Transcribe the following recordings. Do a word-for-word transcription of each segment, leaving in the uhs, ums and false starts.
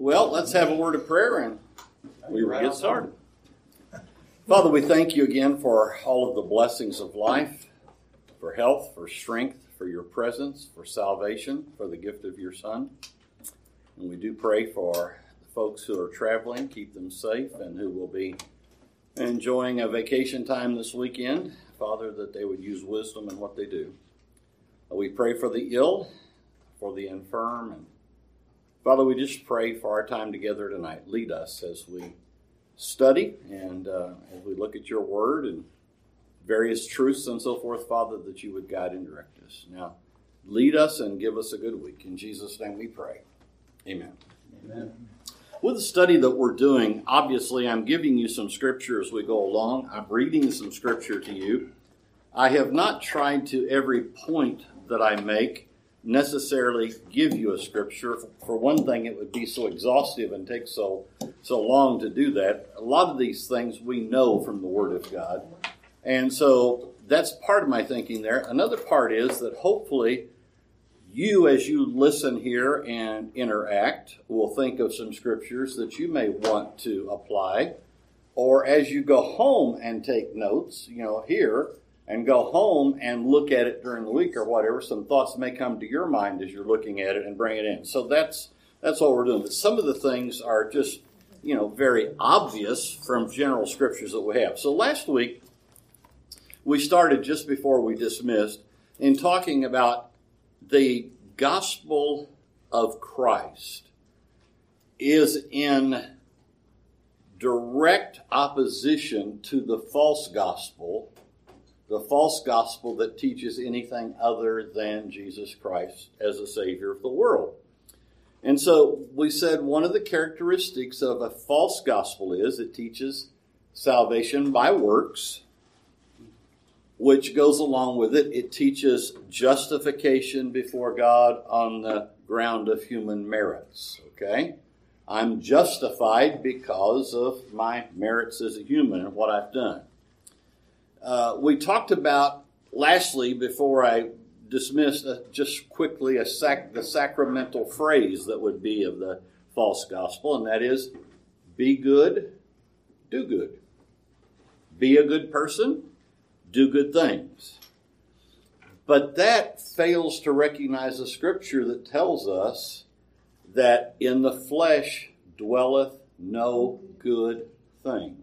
Well, let's have a word of prayer and we will get started. Father, we thank you again for all of the blessings of life, for health, for strength, for your presence, for salvation, for the gift of your Son. And we do pray for the folks who are traveling, keep them safe, and who will be enjoying a vacation time this weekend. Father, that they would use wisdom in what they do. We pray for the ill, for the infirm, and Father, we just pray for our time together tonight. Lead us as we study and uh, as we look at your word and various truths and so forth, Father, that you would guide and direct us. Now, lead us and give us a good week. In Jesus' name we pray. Amen. Amen. With the study that we're doing, obviously I'm giving you some scripture as we go along. I'm reading some scripture to you. I have not tried to every point that I make necessarily give you a scripture. For one thing, it would be so exhaustive and take so so long to do that. A lot of these things we know from the Word of God. And so that's part of my thinking there. Another part is that hopefully you, as you listen here and interact, will think of some scriptures that you may want to apply. Or as you go home and take notes, you know, here, and go home and look at it during the week or whatever, some thoughts may come to your mind as you're looking at it and bring it in. So that's that's what we're doing. But some of the things are just, you know, very obvious from general scriptures that we have. So last week, we started just before we dismissed in talking about the gospel of Christ is in direct opposition to the false gospel, the false gospel that teaches anything other than Jesus Christ as a Savior of the world. And so we said one of the characteristics of a false gospel is it teaches salvation by works, which goes along with it. It teaches justification before God on the ground of human merits. Okay? I'm justified because of my merits as a human and what I've done. Uh, we talked about, lastly, before I dismissed, uh, just quickly, a sac- the sacramental phrase that would be of the false gospel, and that is, be good, do good. Be a good person, do good things. But that fails to recognize the scripture that tells us that in the flesh dwelleth no good thing.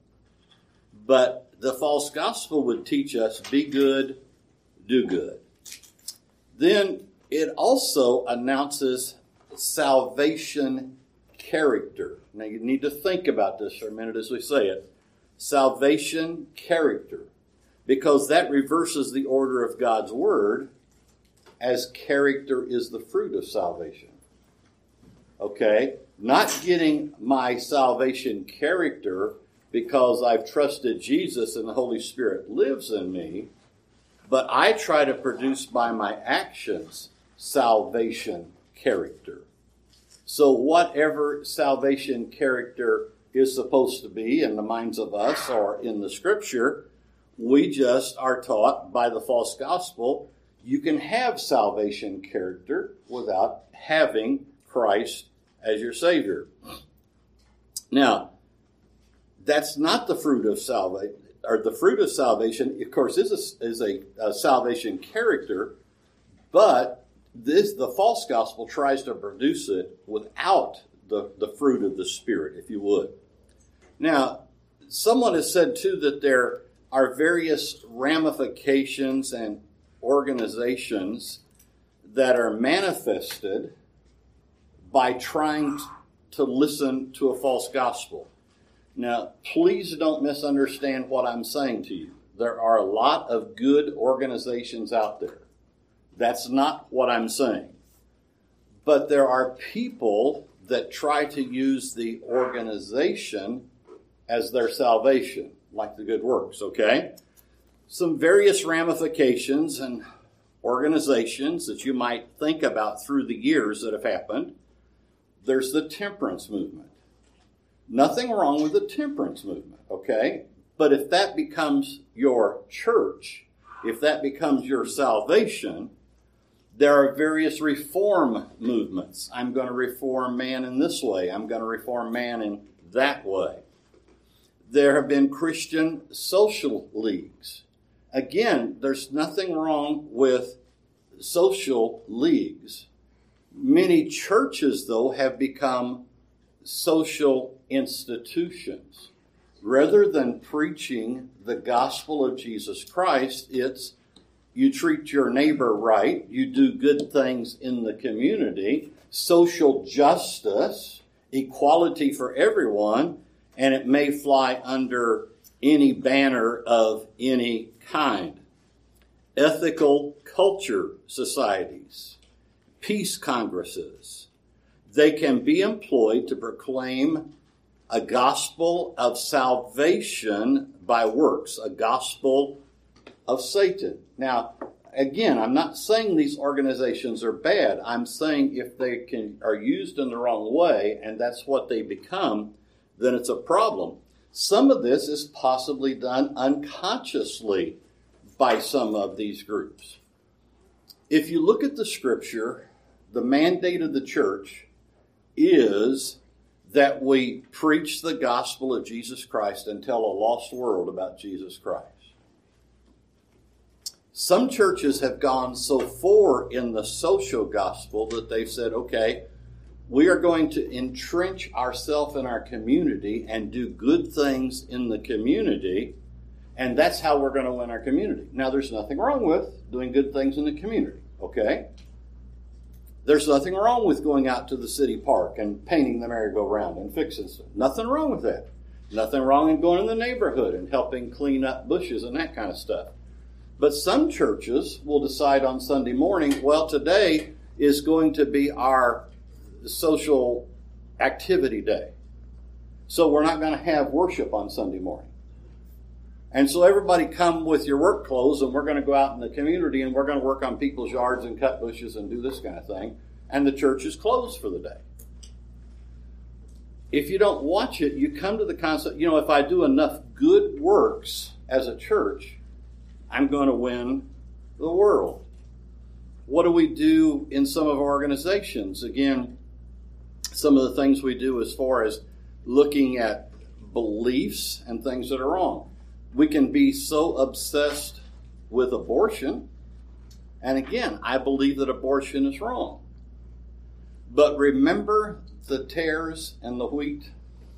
But the false gospel would teach us, be good, do good. Then it also announces salvation character. Now you need to think about this for a minute as we say it. Salvation character. Because that reverses the order of God's word, as character is the fruit of salvation. Okay? Not getting my salvation character because I've trusted Jesus and the Holy Spirit lives in me, but I try to produce by my actions salvation character. So whatever salvation character is supposed to be in the minds of us or in the scripture, we just are taught by the false gospel, you can have salvation character without having Christ as your Savior. Now, that's not the fruit of salvation, or the fruit of salvation, of course, is a, is a, a salvation character, but this the false gospel tries to produce it without the, the fruit of the Spirit, if you would. Now, someone has said, too, that there are various ramifications and organizations that are manifested by trying to listen to a false gospel. Now, please don't misunderstand what I'm saying to you. There are a lot of good organizations out there. That's not what I'm saying. But there are people that try to use the organization as their salvation, like the good works, okay? Some various ramifications and organizations that you might think about through the years that have happened. There's the temperance movement. Nothing wrong with the temperance movement, okay? But if that becomes your church, if that becomes your salvation, There are various reform movements. I'm going to reform man in this way. I'm going to reform man in that way. There have been Christian social leagues. Again, there's nothing wrong with social leagues. Many churches, though, have become social institutions. Rather than preaching the gospel of Jesus Christ, it's you treat your neighbor right, you do good things in the community, social justice, equality for everyone, and it may fly under any banner of any kind. Ethical culture societies, peace congresses, they can be employed to proclaim a gospel of salvation by works, a gospel of Satan. Now, again, I'm not saying these organizations are bad. I'm saying if they can are used in the wrong way, and that's what they become, then it's a problem. Some of this is possibly done unconsciously by some of these groups. If you look at the scripture, the mandate of the church is that we preach the gospel of Jesus Christ and tell a lost world about Jesus Christ. Some churches have gone so far in the social gospel that they've said, okay, we are going to entrench ourselves in our community and do good things in the community, and that's how we're going to win our community. Now, there's nothing wrong with doing good things in the community, okay? There's nothing wrong with going out to the city park and painting the merry-go-round and fixing stuff. Nothing wrong with that. Nothing wrong in going in the neighborhood and helping clean up bushes and that kind of stuff. But some churches will decide on Sunday morning, well, today is going to be our social activity day. So we're not going to have worship on Sunday morning. And so everybody come with your work clothes, and we're going to go out in the community, and we're going to work on people's yards and cut bushes and do this kind of thing. And the church is closed for the day. If you don't watch it, you come to the concept, you know, if I do enough good works as a church, I'm going to win the world. What do we do in some of our organizations? Again, some of the things we do as far as looking at beliefs and things that are wrong. We can be so obsessed with abortion. And again, I believe that abortion is wrong. But remember the tares and the wheat.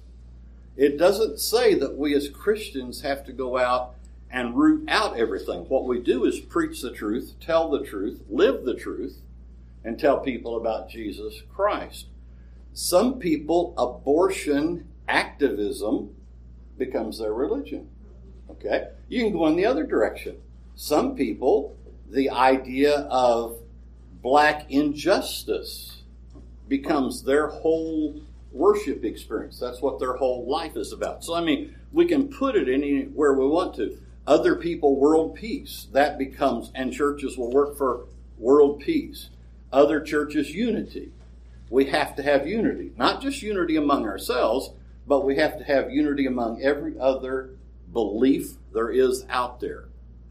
It doesn't say that we as Christians have to go out and root out everything. What we do is preach the truth, tell the truth, live the truth, and tell people about Jesus Christ. Some people, abortion activism becomes their religion. Okay? You can go in the other direction. Some people, the idea of black injustice becomes their whole worship experience. That's what their whole life is about. So, I mean, we can put it anywhere we want to. Other people, world peace. That becomes, and churches will work for world peace. Other churches, unity. We have to have unity. Not just unity among ourselves, but we have to have unity among every other belief there is out there.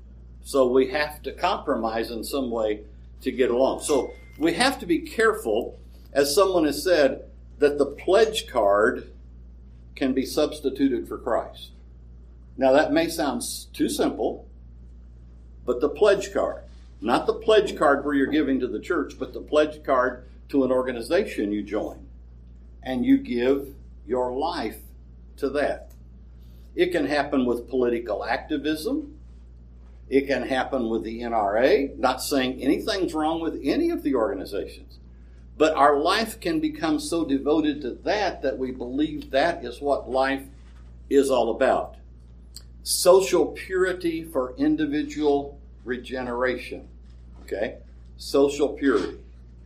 So we have to compromise in some way to get along. So we have to be careful, as someone has said, that the pledge card can be substituted for Christ. Now that may sound too simple, but the pledge card, not the pledge card where you're giving to the church, but the pledge card to an organization you join, and you give your life to that. It can happen with political activism. It can happen with the N R A. Not saying anything's wrong with any of the organizations. But our life can become so devoted to that that we believe that is what life is all about. Social purity for individual regeneration. Okay? Social purity.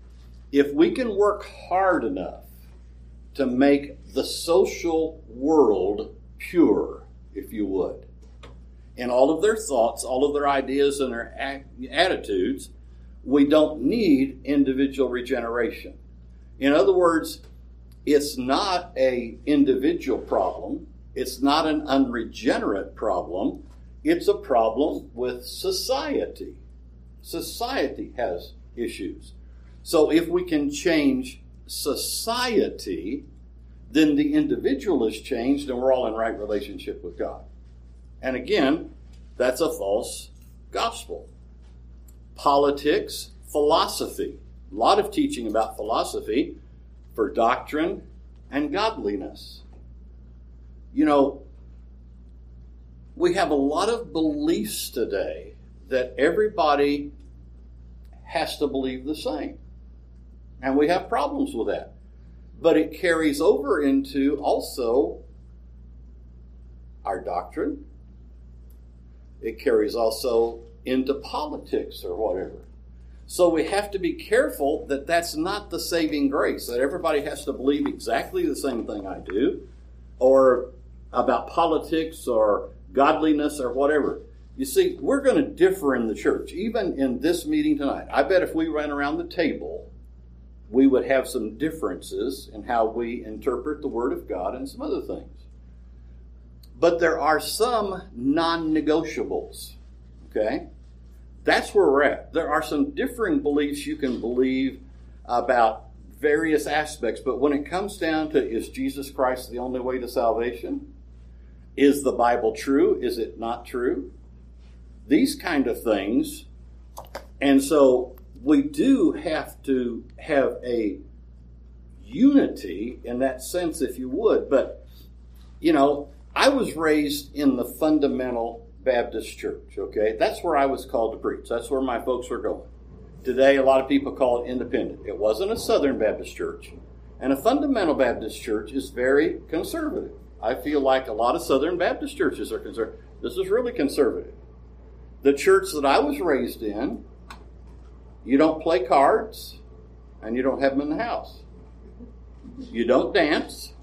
If we can work hard enough to make the social world pure, if you would, in all of their thoughts, all of their ideas and their attitudes, we don't need individual regeneration. In other words, it's not an individual problem. It's not an unregenerate problem. It's a problem with society. Society has issues. So if we can change society, then the individual is changed and we're all in right relationship with God. And again, that's a false gospel. Politics, philosophy. A lot of teaching about philosophy for doctrine and godliness. You know, we have a lot of beliefs today that everybody has to believe the same. And we have problems with that. But it carries over into also our doctrine. It carries also into politics or whatever. So we have to be careful that that's not the saving grace, that everybody has to believe exactly the same thing I do, or about politics or godliness or whatever. You see, we're going to differ in the church, even in this meeting tonight. I bet if we ran around the table, we would have some differences in how we interpret the Word of God and some other things. But there are some non-negotiables, okay? That's where we're at. There are some differing beliefs you can believe about various aspects, but when it comes down to, is Jesus Christ the only way to salvation? Is the Bible true? Is it not true? These kind of things. And so we do have to have a unity in that sense, if you would. But, you know, I was raised in the fundamental Baptist church, okay? That's where I was called to preach. That's where my folks were going. Today, a lot of people call it independent. It wasn't a Southern Baptist church. And a fundamental Baptist church is very conservative. I feel like a lot of Southern Baptist churches are conservative. This is really conservative. The church that I was raised in, you don't play cards, and you don't have them in the house. You don't dance.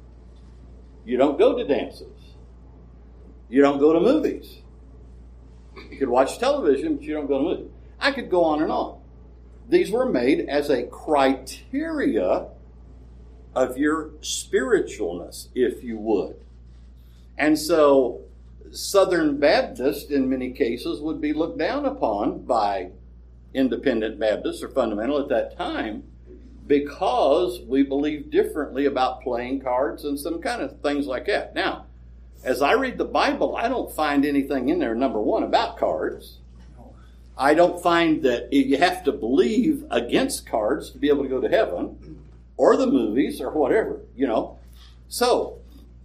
You don't go to dances. You don't go to movies. You could watch television, but you don't go to movies. I could go on and on. These were made as a criteria of your spiritualness, if you would. And so Southern Baptists, in many cases, would be looked down upon by independent Baptists or fundamental at that time because we believe differently about playing cards and some kind of things like that. Now, as I read the Bible, I don't find anything in there, number one, about cards. I don't find that you have to believe against cards to be able to go to heaven, or the movies, or whatever, you know. So,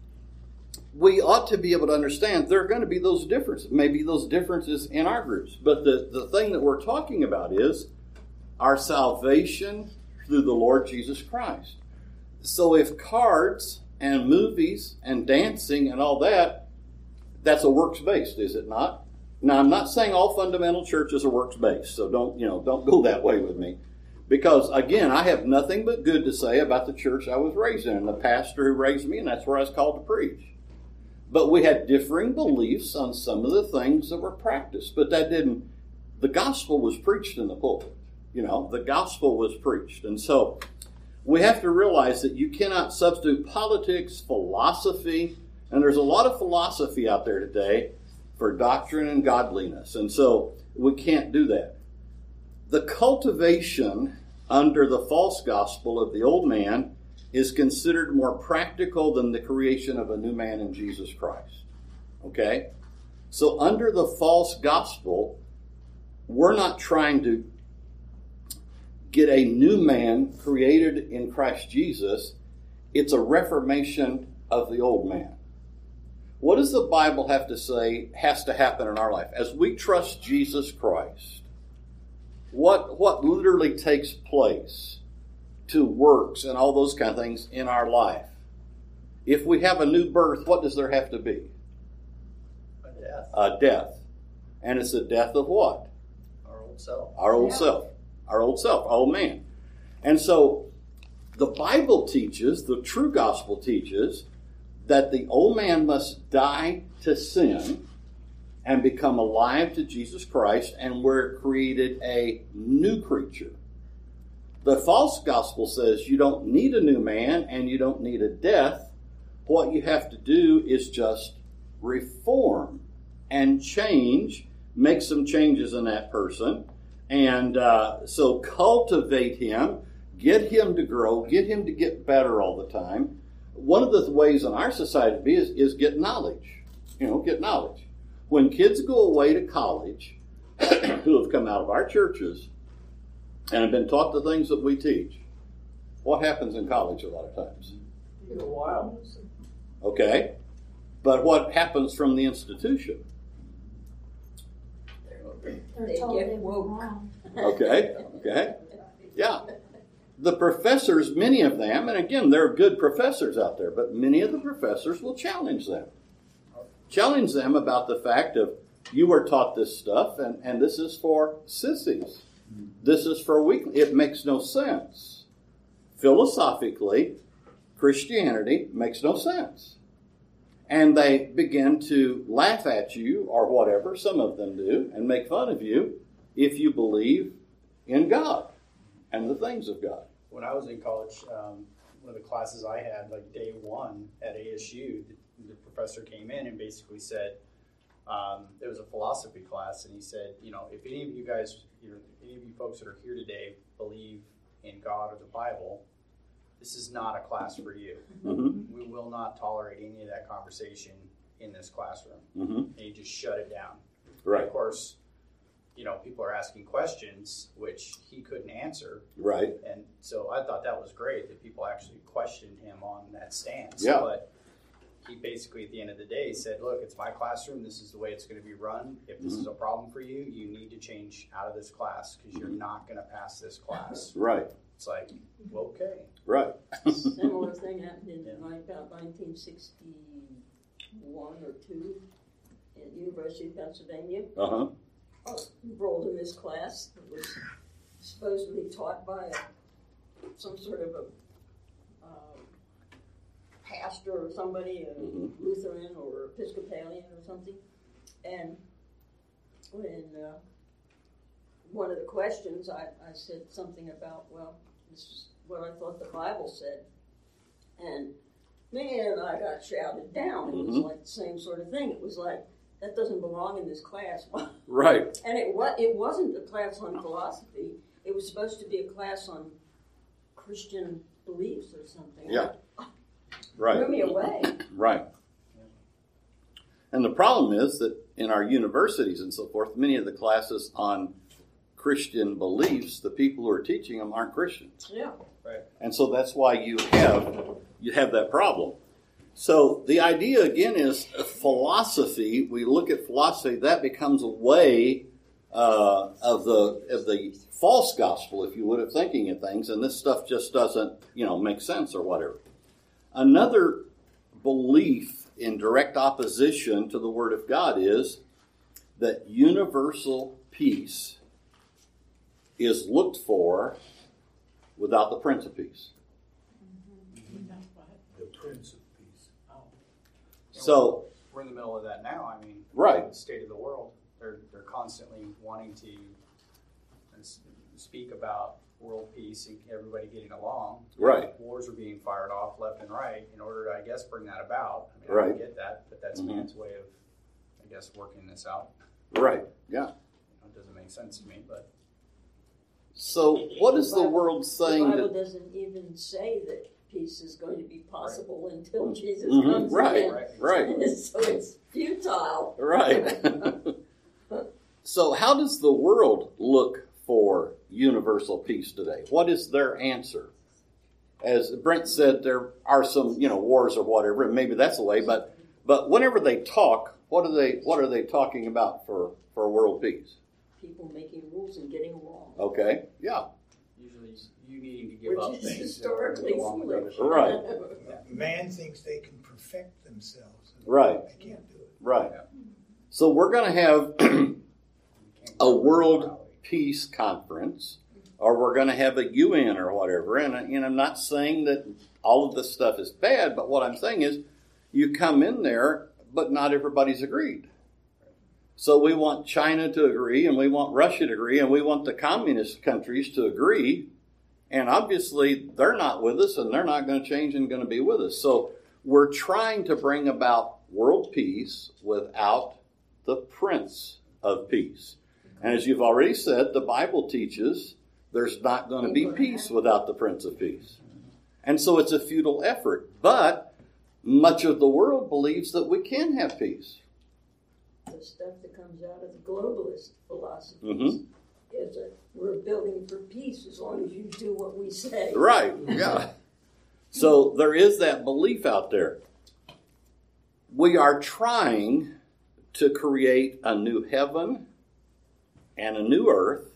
we ought to be able to understand there are going to be those differences, maybe those differences in our groups. But the, the thing that we're talking about is our salvation through the Lord Jesus Christ. So if cards and movies and dancing and all that, that's a works-based, is it not? Now, I'm not saying all fundamental churches are works-based, so don't, you know, don't go that way with me. Because, again, I have nothing but good to say about the church I was raised in, and the pastor who raised me, and that's where I was called to preach. But we had differing beliefs on some of the things that were practiced. But that didn't, the gospel was preached in the pulpit. You know, the gospel was preached. And so we have to realize that you cannot substitute politics, philosophy, and there's a lot of philosophy out there today for doctrine and godliness. And so we can't do that. The cultivation under the false gospel of the old man is considered more practical than the creation of a new man in Jesus Christ. Okay? So under the false gospel, we're not trying to get a new man created in Christ Jesus. It's a reformation of the old man. What does the Bible have to say has to happen in our life? As we trust Jesus Christ, what, what literally takes place to works and all those kind of things in our life? If we have a new birth, what does there have to be? A death. A death. And it's a death of what? Our old self. Our old yeah. self. Our old self, our old man. And so the Bible teaches, the true gospel teaches, that the old man must die to sin and become alive to Jesus Christ, and we're created a new creature. The false gospel says you don't need a new man and you don't need a death. What you have to do is just reform and change, make some changes in that person, And uh, so cultivate him, get him to grow, get him to get better all the time. One of the ways in our society to be is, is get knowledge. You know, get knowledge. When kids go away to college, who have come out of our churches and have been taught the things that we teach, what happens in college a lot of times? A while. Okay. But what happens from the institution? They get woke. Okay. Okay. Yeah. The professors, many of them, and again, there are good professors out there, but many of the professors will challenge them. Challenge them about the fact of, you were taught this stuff, and, and this is for sissies. This is for weak. It makes no sense. Philosophically, Christianity makes no sense. And they begin to laugh at you, or whatever, some of them do, and make fun of you if you believe in God and the things of God. When I was in college, um, one of the classes I had, like day one at A S U, the, the professor came in and basically said, um, it was a philosophy class, and he said, you know, if any of you guys, you know, any of you folks that are here today believe in God or the Bible, this is not a class for you. Mm-hmm. We will not tolerate any of that conversation in this classroom. Mm-hmm. And he just shut it down. Right. And of course, you know, people are asking questions which he couldn't answer. Right. And so I thought that was great that people actually questioned him on that stance. Yeah. But he basically, at the end of the day, said, look, it's my classroom. This is the way it's going to be run. If this Mm-hmm. is a problem for you, you need to change out of this class because you're not going to pass this class. Right. It's like, well, okay. Right. Similar thing happened in like about nineteen sixty-one or two at the University of Pennsylvania. Uh-huh. I was enrolled in this class that was supposedly taught by a, some sort of a um, pastor or somebody, a Mm-hmm. Lutheran or Episcopalian or something. And when uh, one of the questions, I, I said something about, well, this is what I thought the Bible said. And man, I got shouted down. It was Mhm. like the same sort of thing. It was like, that doesn't belong in this class. Right. And it was, it wasn't a class on philosophy. It was supposed to be a class on Christian beliefs or something. Yeah. It Right. blew me away. Right. And the problem is that in our universities and so forth, many of the classes on Christian beliefs, the people who are teaching them aren't Christians. Yeah. Right. And so that's why you have you have that problem. So the idea again is philosophy. We look at philosophy, that becomes a way uh, of the of the false gospel, if you would, of thinking of things, and this stuff just doesn't, you know, make sense or whatever. Another belief in direct opposition to the Word of God is that universal peace is looked for without the Prince of Peace. The Prince of Peace. So, We're in the middle of that now. I mean, Right. the state of the world, they're they're constantly wanting to uh, s- speak about world peace and everybody getting along. Right. Wars are being fired off left and right in order to, I guess, bring that about. I mean, I Right. don't get that, but that's Mhm. man's way of, I guess, working this out. right, yeah. You know, it doesn't make sense to me, but So, what is the world saying The Bible that... doesn't even say that peace is going to be possible until Jesus Mhm. comes Right, again. Right. right, So it's futile. right. So, how does the world look for universal peace today? What is their answer? As Brent said, there are some, you know, wars or whatever, and maybe that's the way. But, but whenever they talk, what are they, what are they talking about for, for world peace? People making rules and getting along. Okay, yeah, usually you needing to give up Which is things in order to historically get along with other foolish. people. right, Man thinks they can perfect themselves. right, They can't do it. right. So we're going to have You can't a go world morality. peace conference, or we're going to have a U N or whatever. And, and I'm not saying that all of this stuff is bad, but what I'm saying is you come in there, but not everybody's agreed. So we want China to agree, and we want Russia to agree, and we want the communist countries to agree. And obviously, they're not with us, and they're not going to change and going to be with us. So we're trying to bring about world peace without the Prince of Peace. And as you've already said, the Bible teaches there's not going to be peace without the Prince of Peace. And so it's a futile effort. But much of the world believes that we can have peace. The stuff that comes out of the globalist philosophies Mm-hmm. is that we're building for peace as long as you do what we say. Right, yeah. So there is that belief out there. We are trying to create a new heaven and a new earth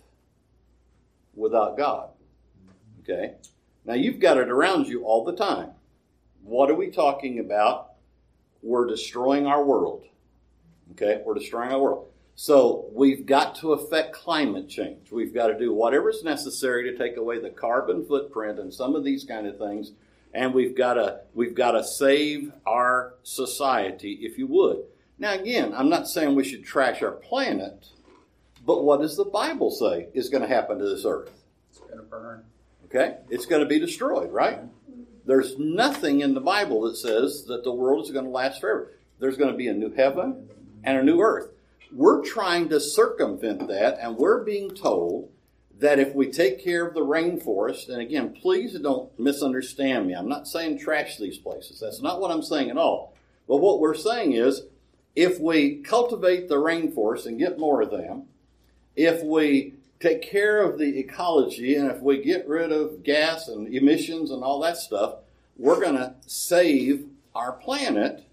without God. Okay? Now you've got it around you all the time. What are we talking about? We're destroying our world. Okay? We're destroying our world. So we've got to affect climate change. We've got to do whatever's necessary to take away the carbon footprint and some of these kind of things. And we've got to we've got to save our society, if you would. Now, again, I'm not saying we should trash our planet, but what does the Bible say is going to happen to this earth? It's going to burn. Okay? It's going to be destroyed, right? There's nothing in the Bible that says that the world is going to last forever. There's going to be a new heaven and a new earth. We're trying to circumvent that, and we're being told that if we take care of the rainforest, and again, please don't misunderstand me. I'm not saying trash these places. That's not what I'm saying at all. But what we're saying is, if we cultivate the rainforest and get more of them, if we take care of the ecology, and if we get rid of gas and emissions and all that stuff, we're going to save our planet,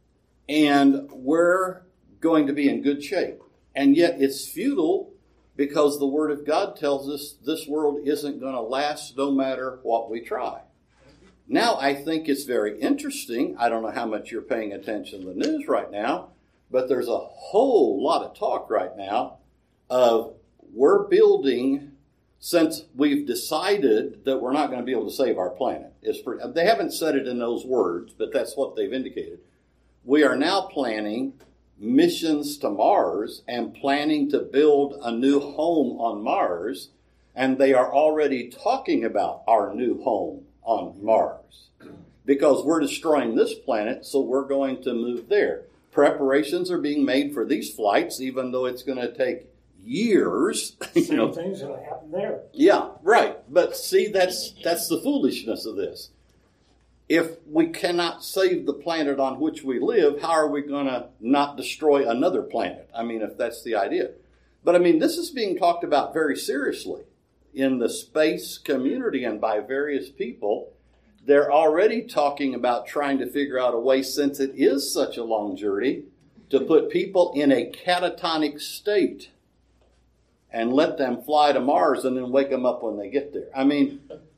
and we're going to be in good shape. And yet it's futile, because the Word of God tells us this world isn't going to last no matter what we try. Now, I think it's very interesting. I don't know how much you're paying attention to the news right now, but there's a whole lot of talk right now of we're building, since we've decided that we're not going to be able to save our planet. It's pretty, they haven't said it in those words, but that's what they've indicated. We are now planning missions to Mars and planning to build a new home on Mars, and they are already talking about our new home on Mars because we're destroying this planet, so we're going to move there. Preparations are being made for these flights, even though it's going to take years. Same know. Thing's going to happen there. Yeah, right. But see, that's that's the foolishness of this. If we cannot save the planet on which we live, how are we going to not destroy another planet? I mean, if that's the idea. But I mean, this is being talked about very seriously in the space community and by various people. They're already talking about trying to figure out a way, since it is such a long journey, to put people in a catatonic state and let them fly to Mars and then wake them up when they get there. I mean,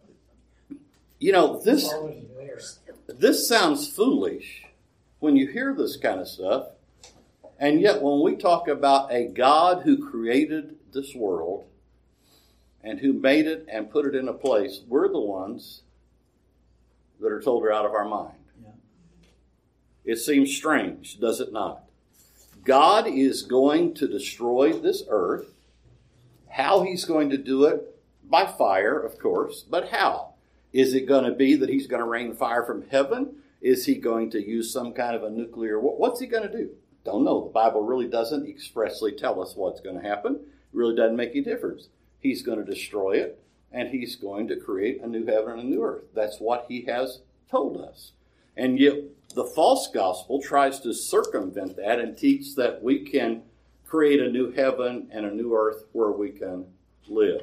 you know, this... This sounds foolish when you hear this kind of stuff, and yet when we talk about a God who created this world and who made it and put it in a place, we're the ones that are told we're out of our mind. Yeah. It seems strange, does it not? God is going to destroy this earth. How he's going to do it? By fire, of course, but how? Is it going to be that he's going to rain fire from heaven? Is he going to use some kind of a nuclear... What's he going to do? Don't know. The Bible really doesn't expressly tell us what's going to happen. It really doesn't make any difference. He's going to destroy it, and he's going to create a new heaven and a new earth. That's what he has told us. And yet the false gospel tries to circumvent that and teach that we can create a new heaven and a new earth where we can live.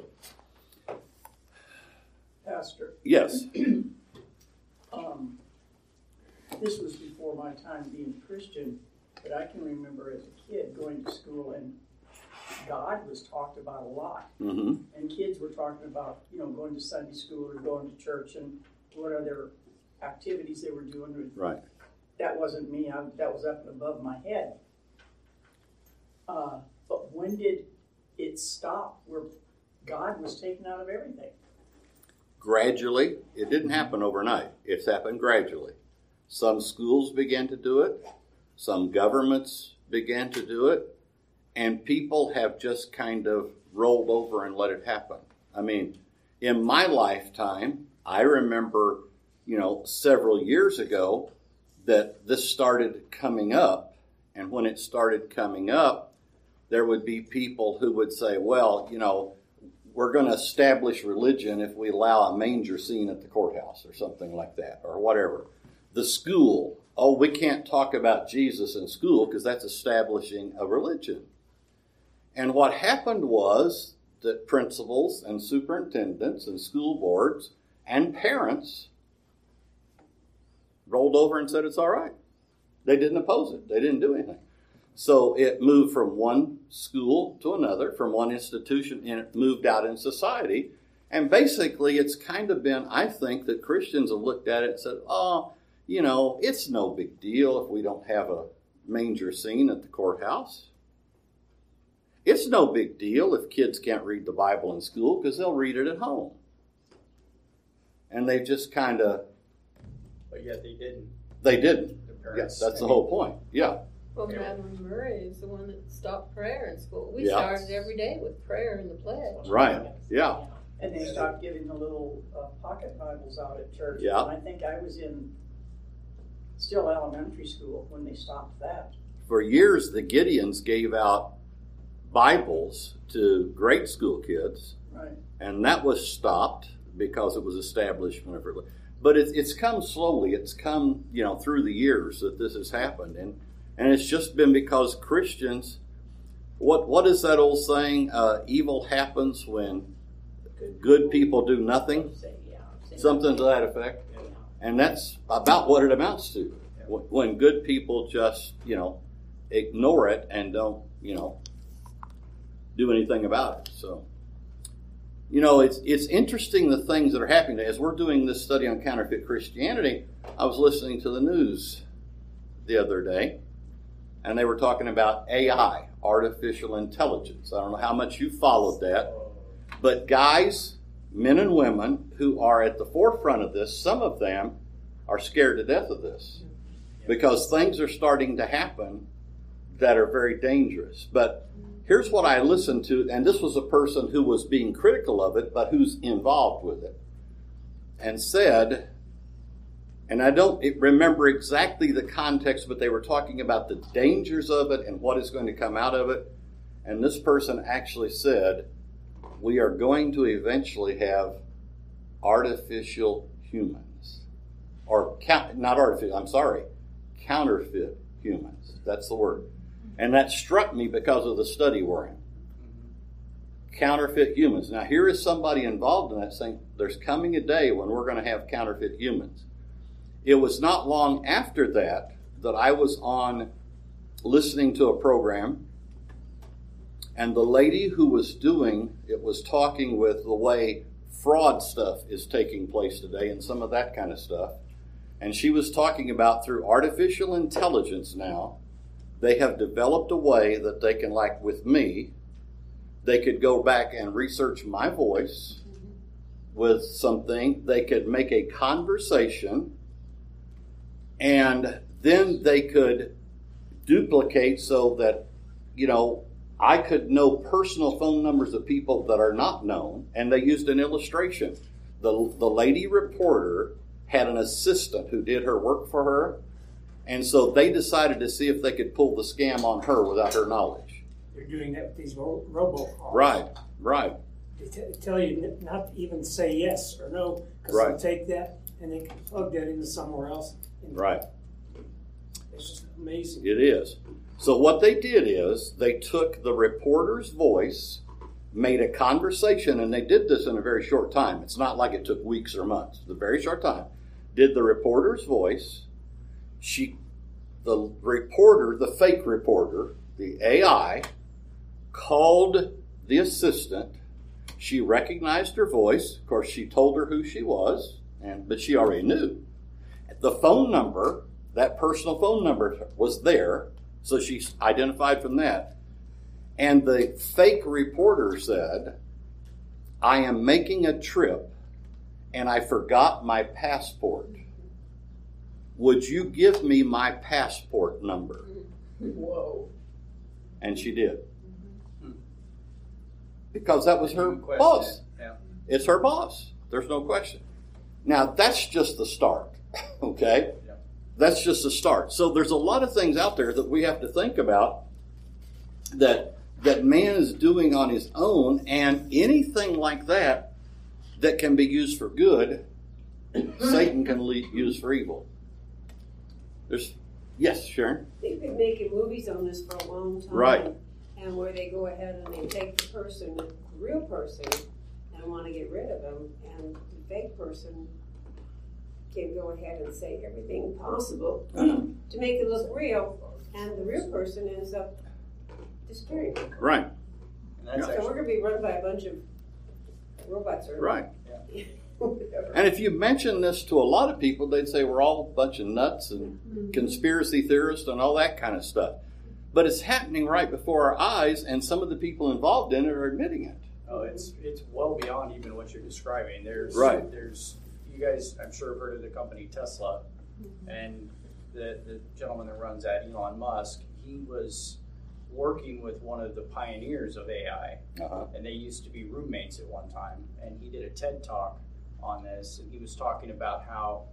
Pastor. Yes. um, this was before my time being Christian, but I can remember as a kid going to school and God was talked about a lot. Mm-hmm. And kids were talking about, you know, going to Sunday school or going to church and what other activities they were doing. Right. That wasn't me. I, that was up and above my head. Uh, but when did it stop where God was taken out of everything? Gradually. It didn't happen overnight. It's happened gradually. Some schools began to do it. Some governments began to do it. And people have just kind of rolled over and let it happen. I mean, in my lifetime, I remember, you know, several years ago that this started coming up. And when it started coming up, there would be people who would say, well, you know, we're going to establish religion if we allow a manger scene at the courthouse or something like that, or whatever. The school, oh, we can't talk about Jesus in school because that's establishing a religion. And what happened was that principals and superintendents and school boards and parents rolled over and said it's all right. They didn't oppose it. They didn't do anything. So it moved from one school to another, from one institution, and it moved out in society. And basically, it's kind of been, I think, that Christians have looked at it and said, oh, you know, it's no big deal if we don't have a manger scene at the courthouse. It's no big deal if kids can't read the Bible in school because they'll read it at home. And they've just kind of... But yet they didn't. They didn't. The parents, Yes, that's I the mean, whole point. Yeah. Well, Madeline Murray is the one that stopped prayer in school. We Yeah. started every day with prayer and the pledge. Right. Yeah. And they stopped giving the little uh, pocket Bibles out at church. Yeah. And I think I was in still elementary school when they stopped that. For years, the Gideons gave out Bibles to grade school kids, Right. and that was stopped because it was establishment of religion. But it, it's come slowly. It's come, you know, through the years that this has happened, and and it's just been because Christians. What what is that old saying? Uh, evil happens when good people do nothing. Something to that effect. And that's about what it amounts to. When good people just, you know, ignore it and don't, you know, do anything about it. So, you know, it's it's interesting the things that are happening. As we're doing this study on counterfeit Christianity, I was listening to the news the other day, and they were talking about A I, artificial intelligence. I don't know how much you followed that, but guys, men and women who are at the forefront of this, some of them are scared to death of this because things are starting to happen that are very dangerous. But here's what I listened to, and this was a person who was being critical of it, but who's involved with it, and said, and I don't remember exactly the context, but they were talking about the dangers of it and what is going to come out of it. And this person actually said, we are going to eventually have artificial humans. Or, not artificial, I'm sorry, counterfeit humans. That's the word. And that struck me because of the study we're in. Counterfeit humans. Now, here is somebody involved in that saying, there's coming a day when we're going to have counterfeit humans. It was not long after that that I was on listening to a program, and the lady who was doing it was talking with the way fraud stuff is taking place today and some of that kind of stuff. And she was talking about through artificial intelligence now, they have developed a way that they can, like with me, they could go back and research my voice with something. They could make a conversation, and then they could duplicate so that, you know, I could know personal phone numbers of people that are not known. And they used an illustration. The, the lady reporter had an assistant who did her work for her. And so they decided to see if they could pull the scam on her without her knowledge. They're doing that with these ro- robocalls. Right, right. They t- tell you n- not to even say yes or no, because Right. they'll take that and they can plug that into somewhere else. And Right. It's just amazing. It is. So what they did is they took the reporter's voice, made a conversation, and they did this in a very short time. It's not like it took weeks or months. It's a very short time. Did the reporter's voice. She, the reporter, the fake reporter, the A I, called the assistant. She recognized her voice. Of course, she told her who she was, and but she already knew. The phone number, that personal phone number was there, so she identified from that. And the fake reporter said, I am making a trip, and I forgot my passport. Would you give me my passport number? Whoa. And she did. Because that was her Didn't question boss. it. Yeah. It's her boss. There's no question. Now, that's just the start, okay? Yeah. That's just the start. So there's a lot of things out there that we have to think about that that man is doing on his own, and anything like that that can be used for good, Satan can le- use for evil. There's, yes, Sharon? They've been making movies on this for a long time. Right. And where they go ahead and they take the person, the real person, and want to get rid of them, and the fake person can go ahead and say everything possible to make it look real, and the real person ends up disappearing. Right. And that's So actually, we're going to be run by a bunch of robots or Right. whatever. And if you mention this to a lot of people, they'd say we're all a bunch of nuts and conspiracy theorists and all that kind of stuff. But it's happening right before our eyes, and some of the people involved in it are admitting it. oh, it's it's well beyond even what you're describing. There's Right. There's you guys, I'm sure, have heard of the company Tesla, and the the gentleman that runs that, Elon Musk. He was working with one of the pioneers of A I, Uh-huh. and they used to be roommates at one time. And he did a TED talk on this, and he was talking about how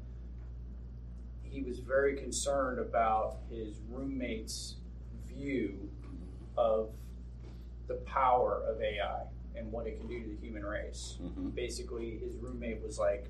he was very concerned about his roommate's view of the power of A I and what it can do to the human race. Mm-hmm. Basically, his roommate was like,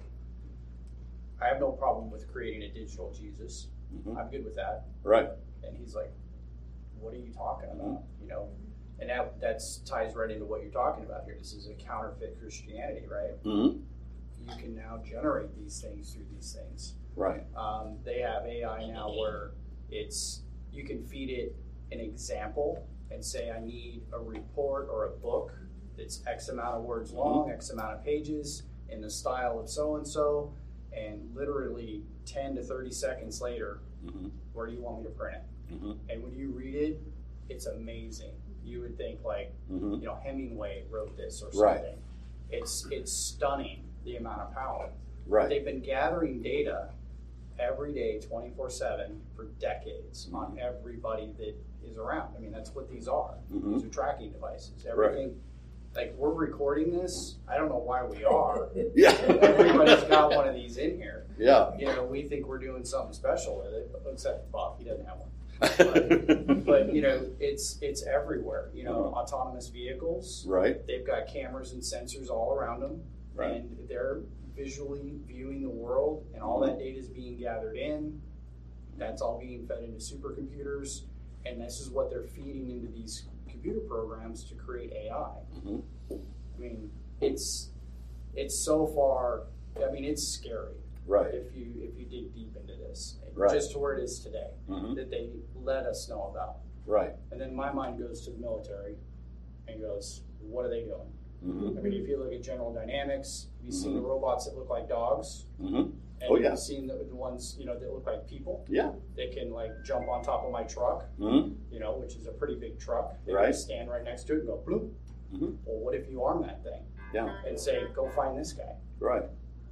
I have no problem with creating a digital Jesus. Mm-hmm. I'm good with that. Right. And he's like, what are you talking about? You know, and that that's ties right into what you're talking about here. This is a counterfeit Christianity, right? Mm-hmm. You can now generate these things through these things. Right. Um, they have A I now where it's you can feed it an example and say, I need a report or a book that's X amount of words long, X amount of pages in the style of so-and-so, and literally ten to thirty seconds later, Mm-hmm. where do you want me to print it? Mm-hmm. And when you read it, it's amazing. You would think like, Mm-hmm. you know, Hemingway wrote this or something. Right. It's it's stunning the amount of power. Right. They've been gathering data every day, twenty-four seven, for decades Mm-hmm. on everybody that is around. I mean, that's what these are. Mm-hmm. These are tracking devices. Everything, like we're recording this. I don't know why we are. Yeah. Everybody's got one of these in here. Yeah. You know, we think we're doing something special with it, except Bob, he doesn't have one. But, but you know, it's it's everywhere. You know, Uh-huh. autonomous vehicles. Right. They've got cameras and sensors all around them, Right. and they're visually viewing the world, and all that data is being gathered in. That's all being fed into supercomputers, and this is what they're feeding into these computer programs to create A I. Mm-hmm. I mean, it's it's so far. I mean, it's scary. Right. If you if you dig deep into this, Right. just to where it is today, Mm-hmm. that they let us know about. Right. And then my mind goes to the military and goes, what are they doing? Mm-hmm. I mean, if you look at General Dynamics, have you seen Mhm. the robots that look like dogs? Mm-hmm. And Oh, yeah. have you seen the, the ones, you know, that look like people? Yeah. They can, like, jump on top of my truck, Mm-hmm. you know, which is a pretty big truck. They Right. can stand right next to it and go, bloop. Mhm. Well, what if you arm that thing Yeah. and say, go find this guy? Right.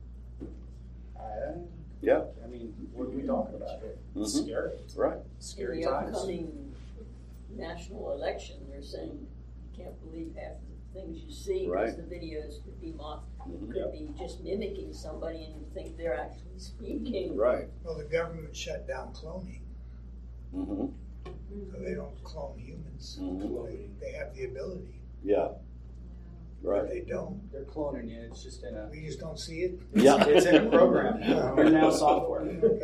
Uh, Yeah. I mean, what are we talking about here? It's Mhm. scary. Right. Scary In the times. upcoming national election, they're saying you can't believe half the things you see Right. because the videos could be mock, Mhm. could be just mimicking somebody, and you think they're actually speaking. Right. Well, the government shut down cloning, Mm-hmm. so they don't clone humans. Mhm. They, they have the ability, Yeah. but Right. they don't. They're cloning you. It's just in a We just don't see it. Yeah. it's in a program. You're now software.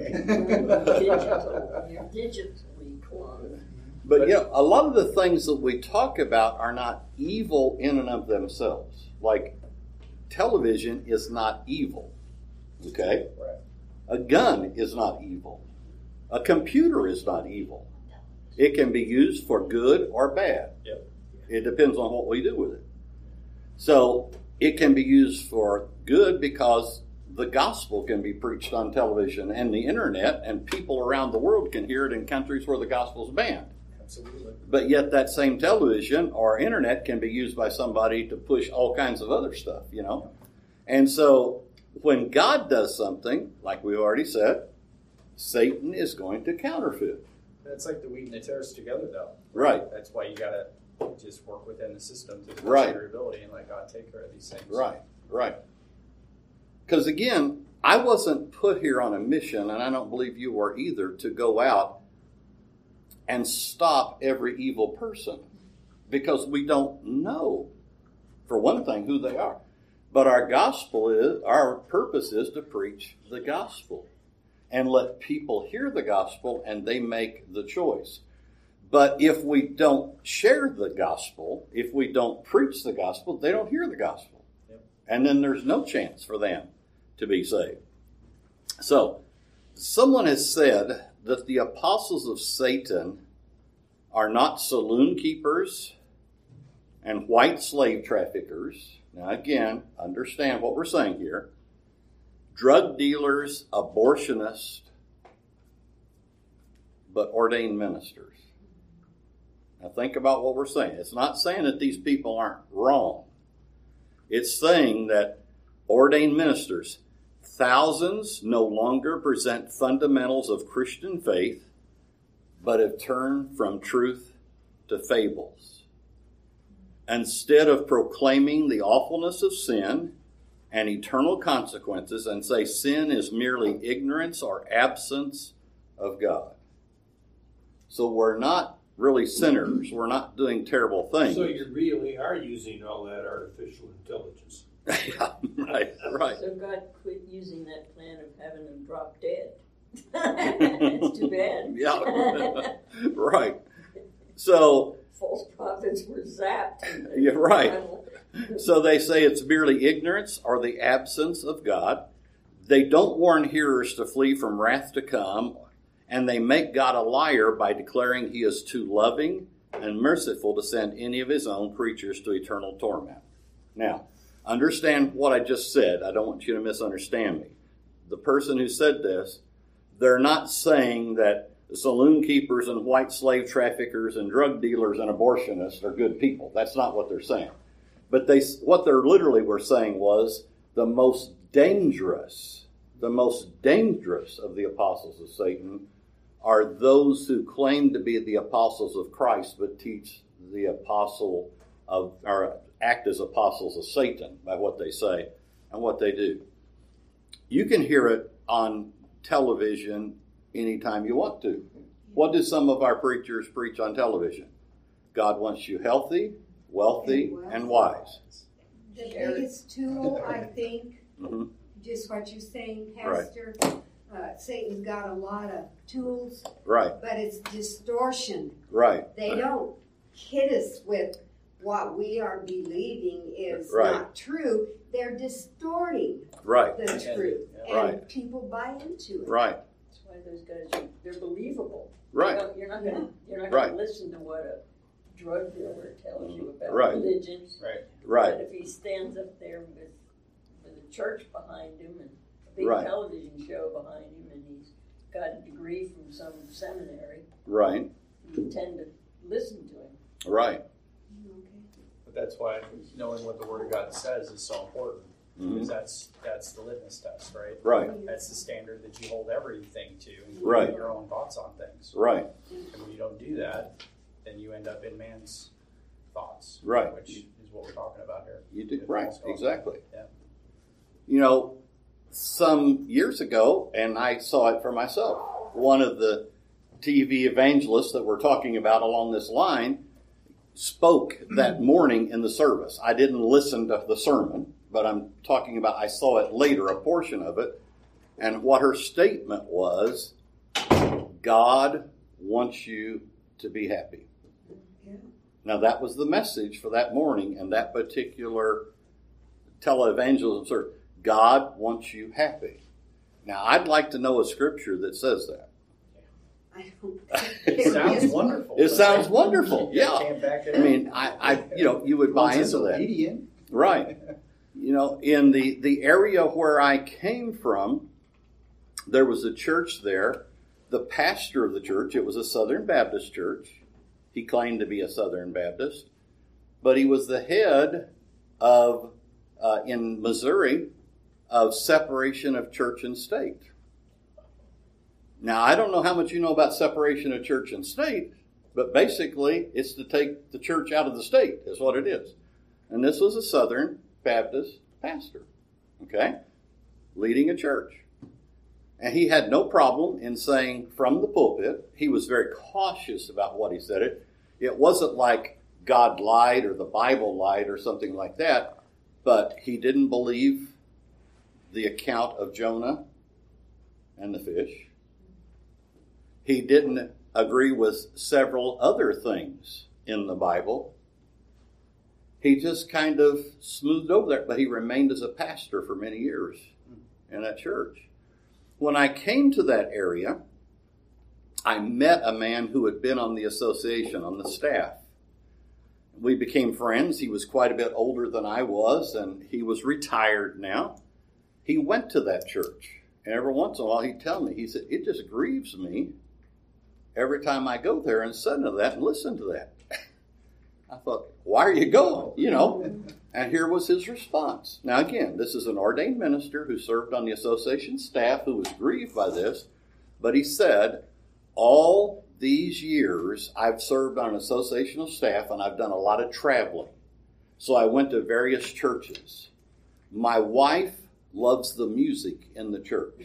Digital, you're digitally cloned. But yeah, a lot of the things that we talk about are not evil in and of themselves. Like television is not evil. Okay? Right. A gun is not evil. A computer is not evil. It can be used for good or bad. Yep. It depends on what we do with it. So it can be used for good because the gospel can be preached on television and the internet, and people around the world can hear it in countries where the gospel's banned. Absolutely. But yet that same television or internet can be used by somebody to push all kinds of other stuff, you know? And so when God does something, like we already said, Satan is going to counterfeit. That's like the wheat and the tares together, though. Right. That's why you gotta just work within the system to the best Right. of your ability and let God take care of these things. Right, right. Because again, I wasn't put here on a mission, and I don't believe you were either, to go out and stop every evil person. because we don't know, for one thing, who they are. But our gospel is, our purpose is to preach the gospel and let people hear the gospel and they make the choice. But if we don't share the gospel, if we don't preach the gospel, they don't hear the gospel. Yep. And then there's no chance for them to be saved. So, someone has said that the apostles of Satan are not saloon keepers and white slave traffickers. Now again, understand what we're saying here. Drug dealers, abortionists, but ordained ministers. Now think about what we're saying. It's not saying that these people aren't wrong. It's saying that ordained ministers, thousands no longer present fundamentals of Christian faith, but have turned from truth to fables. Instead of proclaiming the awfulness of sin and eternal consequences and say sin is merely ignorance or absence of God. So we're not really sinners. We're not doing terrible things. So you really are using all that artificial intelligence. Yeah, right, right. So God quit using that plan of having them drop dead. It's too bad. Yeah, right. So, false prophets were zapped. Yeah, right. So they say it's merely ignorance or the absence of God. They don't warn hearers to flee from wrath to come, and they make God a liar by declaring he is too loving and merciful to send any of his own creatures to eternal torment. Now, understand what I just said. I don't want you to misunderstand me. The person who said this, they're not saying that saloon keepers and white slave traffickers and drug dealers and abortionists are good people. That's not what they're saying. But they, what they're literally were saying was the most dangerous, the most dangerous of the apostles of Satan are those who claim to be the apostles of Christ but teach the apostle of, or act as apostles of Satan by what they say and what they do. You can hear it on television anytime you want to. What do some of our preachers preach on television? God wants you healthy, wealthy, and wise. The biggest tool, I think, Mm-hmm. just what you're saying, Pastor, uh, Satan's got a lot of tools, Right, but it's distortion. right, They don't hit us with what we are believing is Right. not true. They're distorting right, the truth, and Right. people buy into it. right, That's why those guys, are, they're believable. right, You know, you're not gonna, you're not Right. gonna listen to what a drug dealer tells you about Right. religion. Right. right, But if he stands up there with, with a church behind him and a big Right. television show behind him, and he's got a degree from some seminary, right, you tend to listen to him. right. But that's why knowing what the Word of God says is so important. Mhm. Because that's that's the litmus test, right? Right. That's the standard that you hold everything to, including Right. your own thoughts on things. Right, And when you don't do that, then you end up in man's thoughts, Right. which is what we're talking about here. you do, With right, false gospel. exactly. Yeah. You know, some years ago, and I saw it for myself, one of the T V evangelists that we're talking about along this line spoke that morning in the service. I didn't listen to the sermon, but I'm talking about, I saw it later, a portion of it, and what her statement was, God wants you to be happy. Yeah. Now that was the message for that morning and that particular televangelism service. God wants you happy. Now I'd like to know a scripture that says that. I don't It sounds wonderful. It sounds wonderful, You yeah. can't back it I up. mean, I, I, you know, you would buy Once it's into that. obedient. Right. You know, in the, the area where I came from, there was a church there. The pastor of the church, it was a Southern Baptist church. He claimed to be a Southern Baptist. But he was the head of, uh, in Missouri, of separation of church and state. Now, I don't know how much you know about separation of church and state, but basically it's to take the church out of the state is what it is. And this was a Southern Baptist pastor, okay, leading a church. And he had no problem in saying from the pulpit, he was very cautious about what he said. It, it wasn't like God lied or the Bible lied or something like that, but he didn't believe the account of Jonah and the fish. He didn't agree with several other things in the Bible. He just kind of smoothed over there, but he remained as a pastor for many years in that church. When I came to that area, I met a man who had been on the association, on the staff. We became friends. He was quite a bit older than I was, and he was retired now. He went to that church, and every once in a while he'd tell me, he said, it just grieves me every time I go there and listen to that and listen to that. I thought, why are you going? You know, and here was his response. Now again, this is an ordained minister who served on the association staff who was grieved by this, but he said, all these years I've served on an associational staff and I've done a lot of traveling. So I went to various churches. My wife loves the music in the church.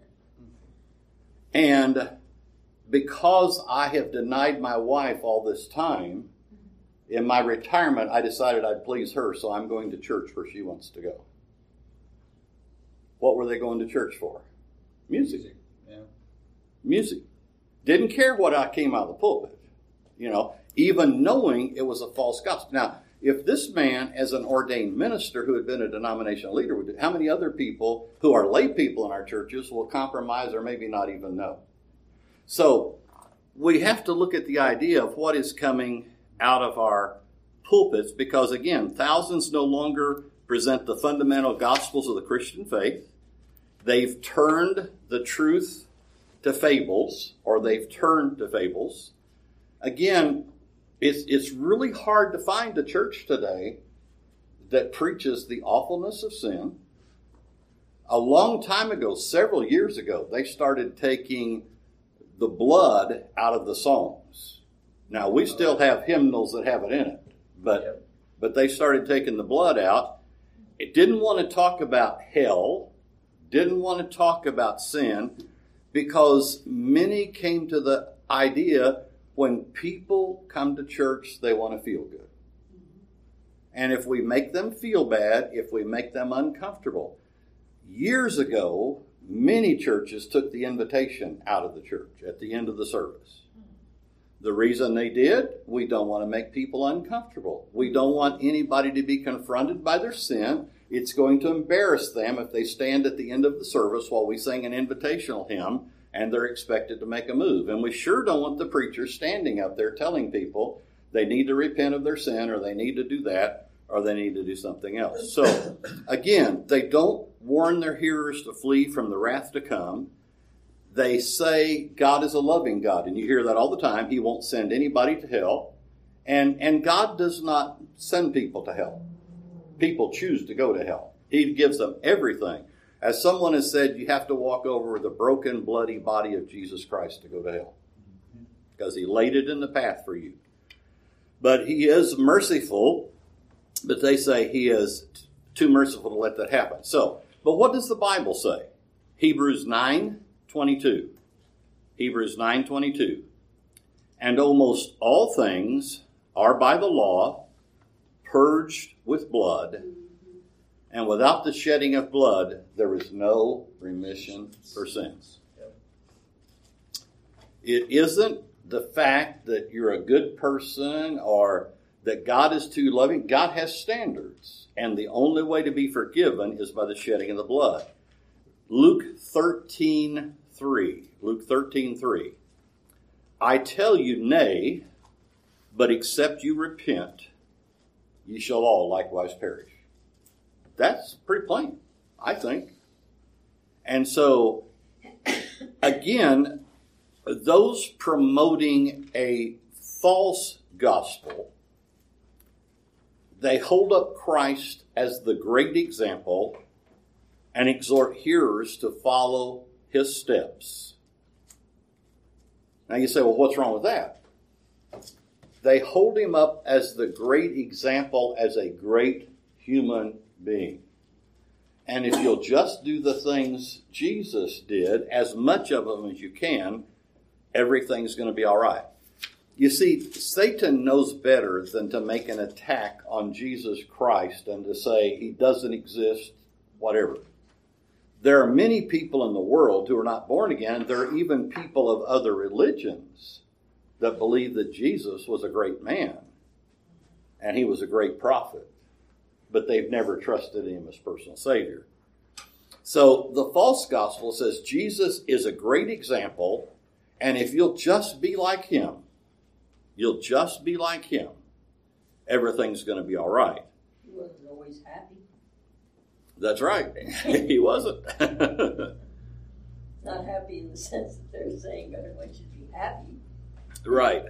And because I have denied my wife all this time, in my retirement, I decided I'd please her, so I'm going to church where she wants to go. What were they going to church for? Music. Yeah. Music. Didn't care what I came out of the pulpit, you know, even knowing it was a false gospel. Now, if this man, as an ordained minister who had been a denominational leader, would do, how many other people who are lay people in our churches will compromise or maybe not even know? So we have to look at the idea of what is coming out of our pulpits, because again, thousands no longer present the fundamental gospels of the Christian faith. They've turned the truth to fables, or they've turned to fables. Again, it's, it's really hard to find a church today that preaches the awfulness of sin. A long time ago, several years ago, they started taking the blood out of the songs. Now, we still have hymnals that have it in it, but Yep. but they started taking the blood out. It didn't want to talk about hell, didn't want to talk about sin, because many came to the idea when people come to church, they want to feel good. And if we make them feel bad, if we make them uncomfortable. Years ago, many churches took the invitation out of the church at the end of the service. The reason they did, we don't want to make people uncomfortable. We don't want anybody to be confronted by their sin. It's going to embarrass them if they stand at the end of the service while we sing an invitational hymn and they're expected to make a move. And we sure don't want the preacher standing up there telling people they need to repent of their sin, or they need to do that, or they need to do something else. So, again, they don't warn their hearers to flee from the wrath to come. They say God is a loving God, and you hear that all the time. He won't send anybody to hell. And, and God does not send people to hell. People choose to go to hell. He gives them everything. As someone has said, you have to walk over the broken, bloody body of Jesus Christ to go to hell, because he laid it in the path for you. But he is merciful, but they say he is t- too merciful to let that happen. So, but what does the Bible say? Hebrews nine twenty-two. Hebrews nine twenty-two. And almost all things are by the law purged with blood, and without the shedding of blood there is no remission for sins. It isn't the fact that you're a good person or that God is too loving. God has standards, and the only way to be forgiven is by the shedding of the blood. Luke thirteen three. Luke thirteen three. I tell you, nay, but except you repent, ye shall all likewise perish. That's pretty plain, I think. And so, again, those promoting a false gospel, they hold up Christ as the great example and exhort hearers to follow his steps. Now you say, well, what's wrong with that? They hold him up as the great example, as a great human being. And if you'll just do the things Jesus did, as much of them as you can, everything's going to be all right. You see, Satan knows better than to make an attack on Jesus Christ and to say he doesn't exist, whatever. There are many people in the world who are not born again. There are even people of other religions that believe that Jesus was a great man and he was a great prophet, but they've never trusted him as personal Savior. So the false gospel says Jesus is a great example, and if you'll just be like him, you'll just be like him, everything's going to be all right. He wasn't always happy. That's right. He wasn't. Not happy in the sense that they're saying everyone should be happy. Right.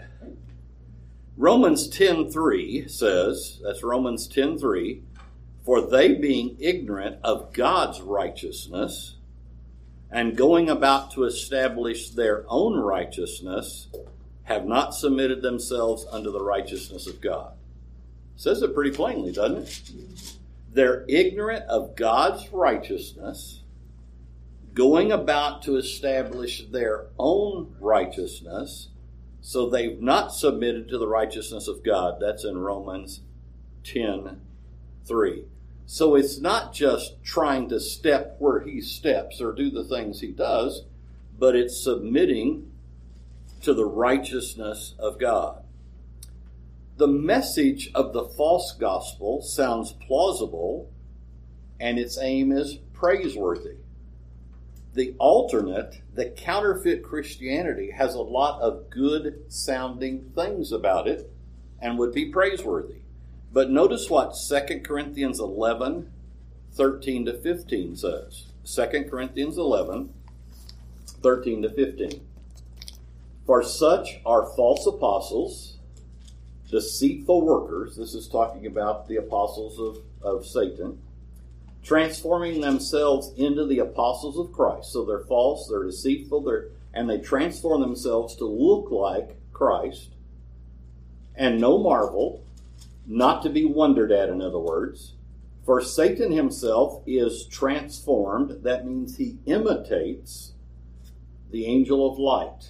Romans ten three says, that's Romans ten three, for they being ignorant of God's righteousness and going about to establish their own righteousness, have not submitted themselves unto the righteousness of God. Says it pretty plainly, doesn't it? They're ignorant of God's righteousness, going about to establish their own righteousness, so they've not submitted to the righteousness of God. That's in Romans ten three. So it's not just trying to step where he steps or do the things he does, but it's submitting to the righteousness of God. The message of the false gospel sounds plausible, and its aim is praiseworthy. The alternate, the counterfeit Christianity, has a lot of good-sounding things about it and would be praiseworthy. But notice what Second Corinthians eleven, thirteen to fifteen says. Second Corinthians eleven, thirteen to fifteen. For such are false apostles, deceitful workers. This is talking about the apostles of, of Satan, transforming themselves into the apostles of Christ. So they're false, they're deceitful, they're, and they transform themselves to look like Christ. And no marvel, not to be wondered at, in other words. For Satan himself is transformed. That means he imitates the angel of light.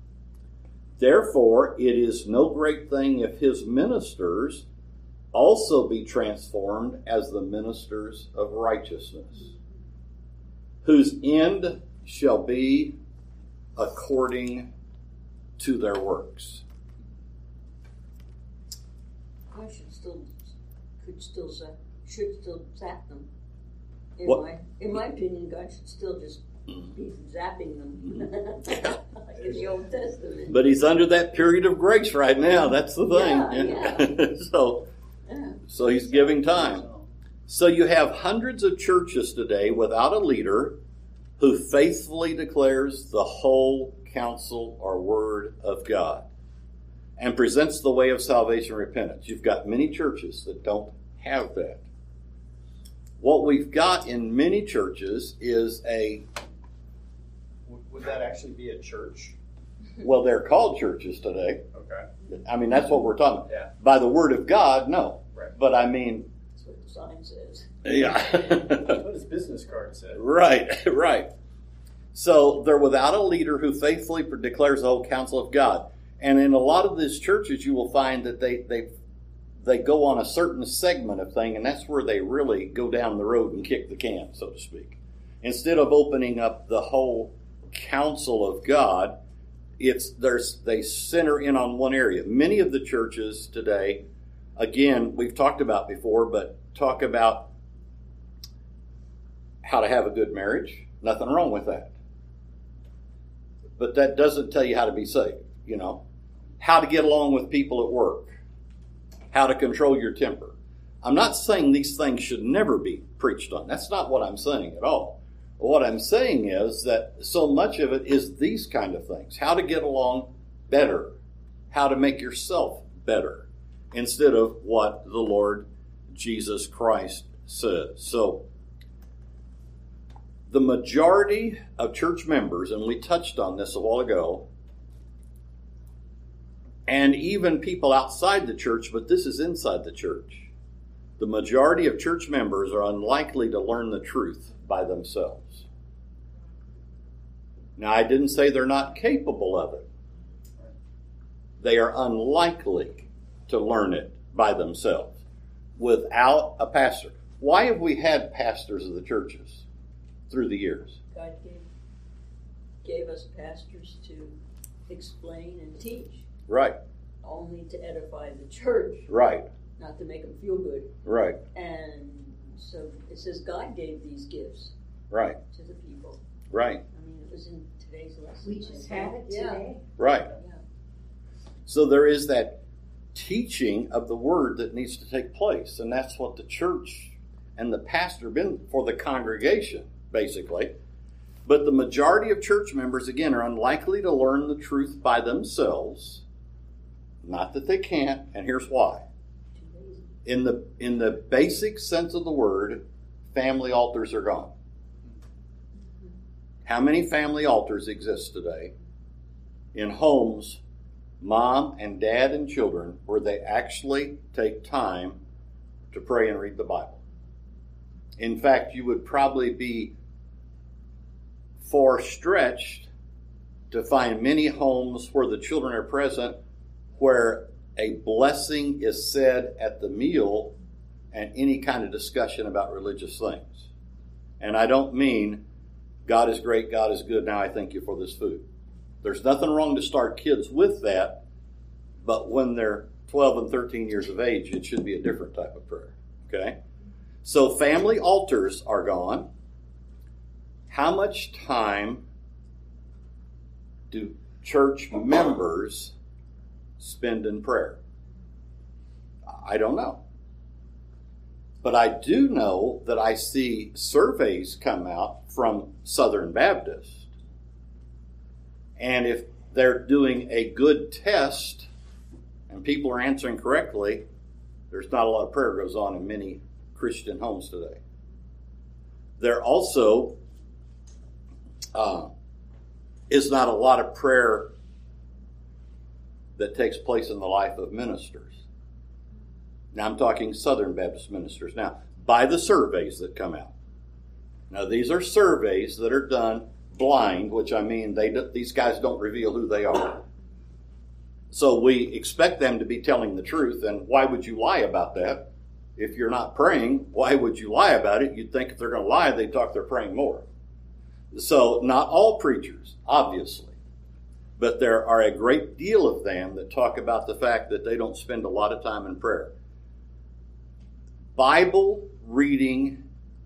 Therefore, it is no great thing if his ministers also be transformed as the ministers of righteousness, whose end shall be according to their works. I should still, could still, zap, should still zap them. In What? my, in my opinion, God should still just be zapping them, like in the Old Testament. But he's under that period of grace right now. That's the thing. Yeah, yeah. so, Yeah. so he's giving time. So you have hundreds of churches today without a leader who faithfully declares the whole counsel or word of God and presents the way of salvation and repentance. You've got many churches that don't have that. What we've got in many churches is a... Would, would that actually be a church? Well, they're called churches today. Okay. I mean, that's what we're talking about. Yeah. By the word of God, no. Right. But I mean... That's what the sign says. Yeah. That's what his business card said. Right, right. So they're without a leader who faithfully declares the whole counsel of God. And in a lot of these churches, you will find that they they they go on a certain segment of thing, and that's where they really go down the road and kick the can, so to speak. Instead of opening up the whole counsel of God, it's there's they center in on one area. Many of the churches today, again, we've talked about before, but talk about how to have a good marriage. Nothing wrong with that. But that doesn't tell you how to be saved, you know. How to get along with people at work. How to control your temper. I'm not saying these things should never be preached on. That's not what I'm saying at all. What I'm saying is that so much of it is these kind of things. How to get along better. How to make yourself better. Instead of what the Lord Jesus Christ says. So, the majority of church members, and we touched on this a while ago, and even people outside the church, but this is inside the church. The majority of church members are unlikely to learn the truth by themselves. Now, I didn't say they're not capable of it. they are unlikely to learn it by themselves without a pastor. Why have we had pastors of the churches through the years? God gave, gave us pastors to explain and teach. Right. Only to edify the church. Right. Not to make them feel good. Right. And so it says God gave these gifts. Right. To the people. Right. I mean, it was in today's lesson. We just had it today. Right. Yeah. So there is that teaching of the word that needs to take place. And that's what the church and the pastor been for the congregation, basically. But the majority of church members, again, are unlikely to learn the truth by themselves. Not that they can't, and here's why. In the in the basic sense of the word, family altars are gone. How many family altars exist today in homes, mom and dad and children, where they actually take time to pray and read the Bible? In fact, you would probably be far stretched to find many homes where the children are present, where a blessing is said at the meal and any kind of discussion about religious things. And I don't mean, God is great, God is good, now I thank you for this food. There's nothing wrong to start kids with that, but when they're twelve and thirteen years of age, it should be a different type of prayer. Okay? So family altars are gone. How much time do church members spend in prayer? I don't know. But I do know that I see surveys come out from Southern Baptist. And if they're doing a good test and people are answering correctly, there's not a lot of prayer goes on in many Christian homes today. There also uh, is not a lot of prayer that takes place in the life of ministers. Now I'm talking Southern Baptist ministers. Now, by the surveys that come out. Now these are surveys that are done blind, which I mean they these guys don't reveal who they are. So we expect them to be telling the truth, and why would you lie about that? If you're not praying, why would you lie about it? You'd think if they're going to lie, they'd talk they're praying more. So not all preachers, obviously. But there are a great deal of them that talk about the fact that they don't spend a lot of time in prayer. Bible reading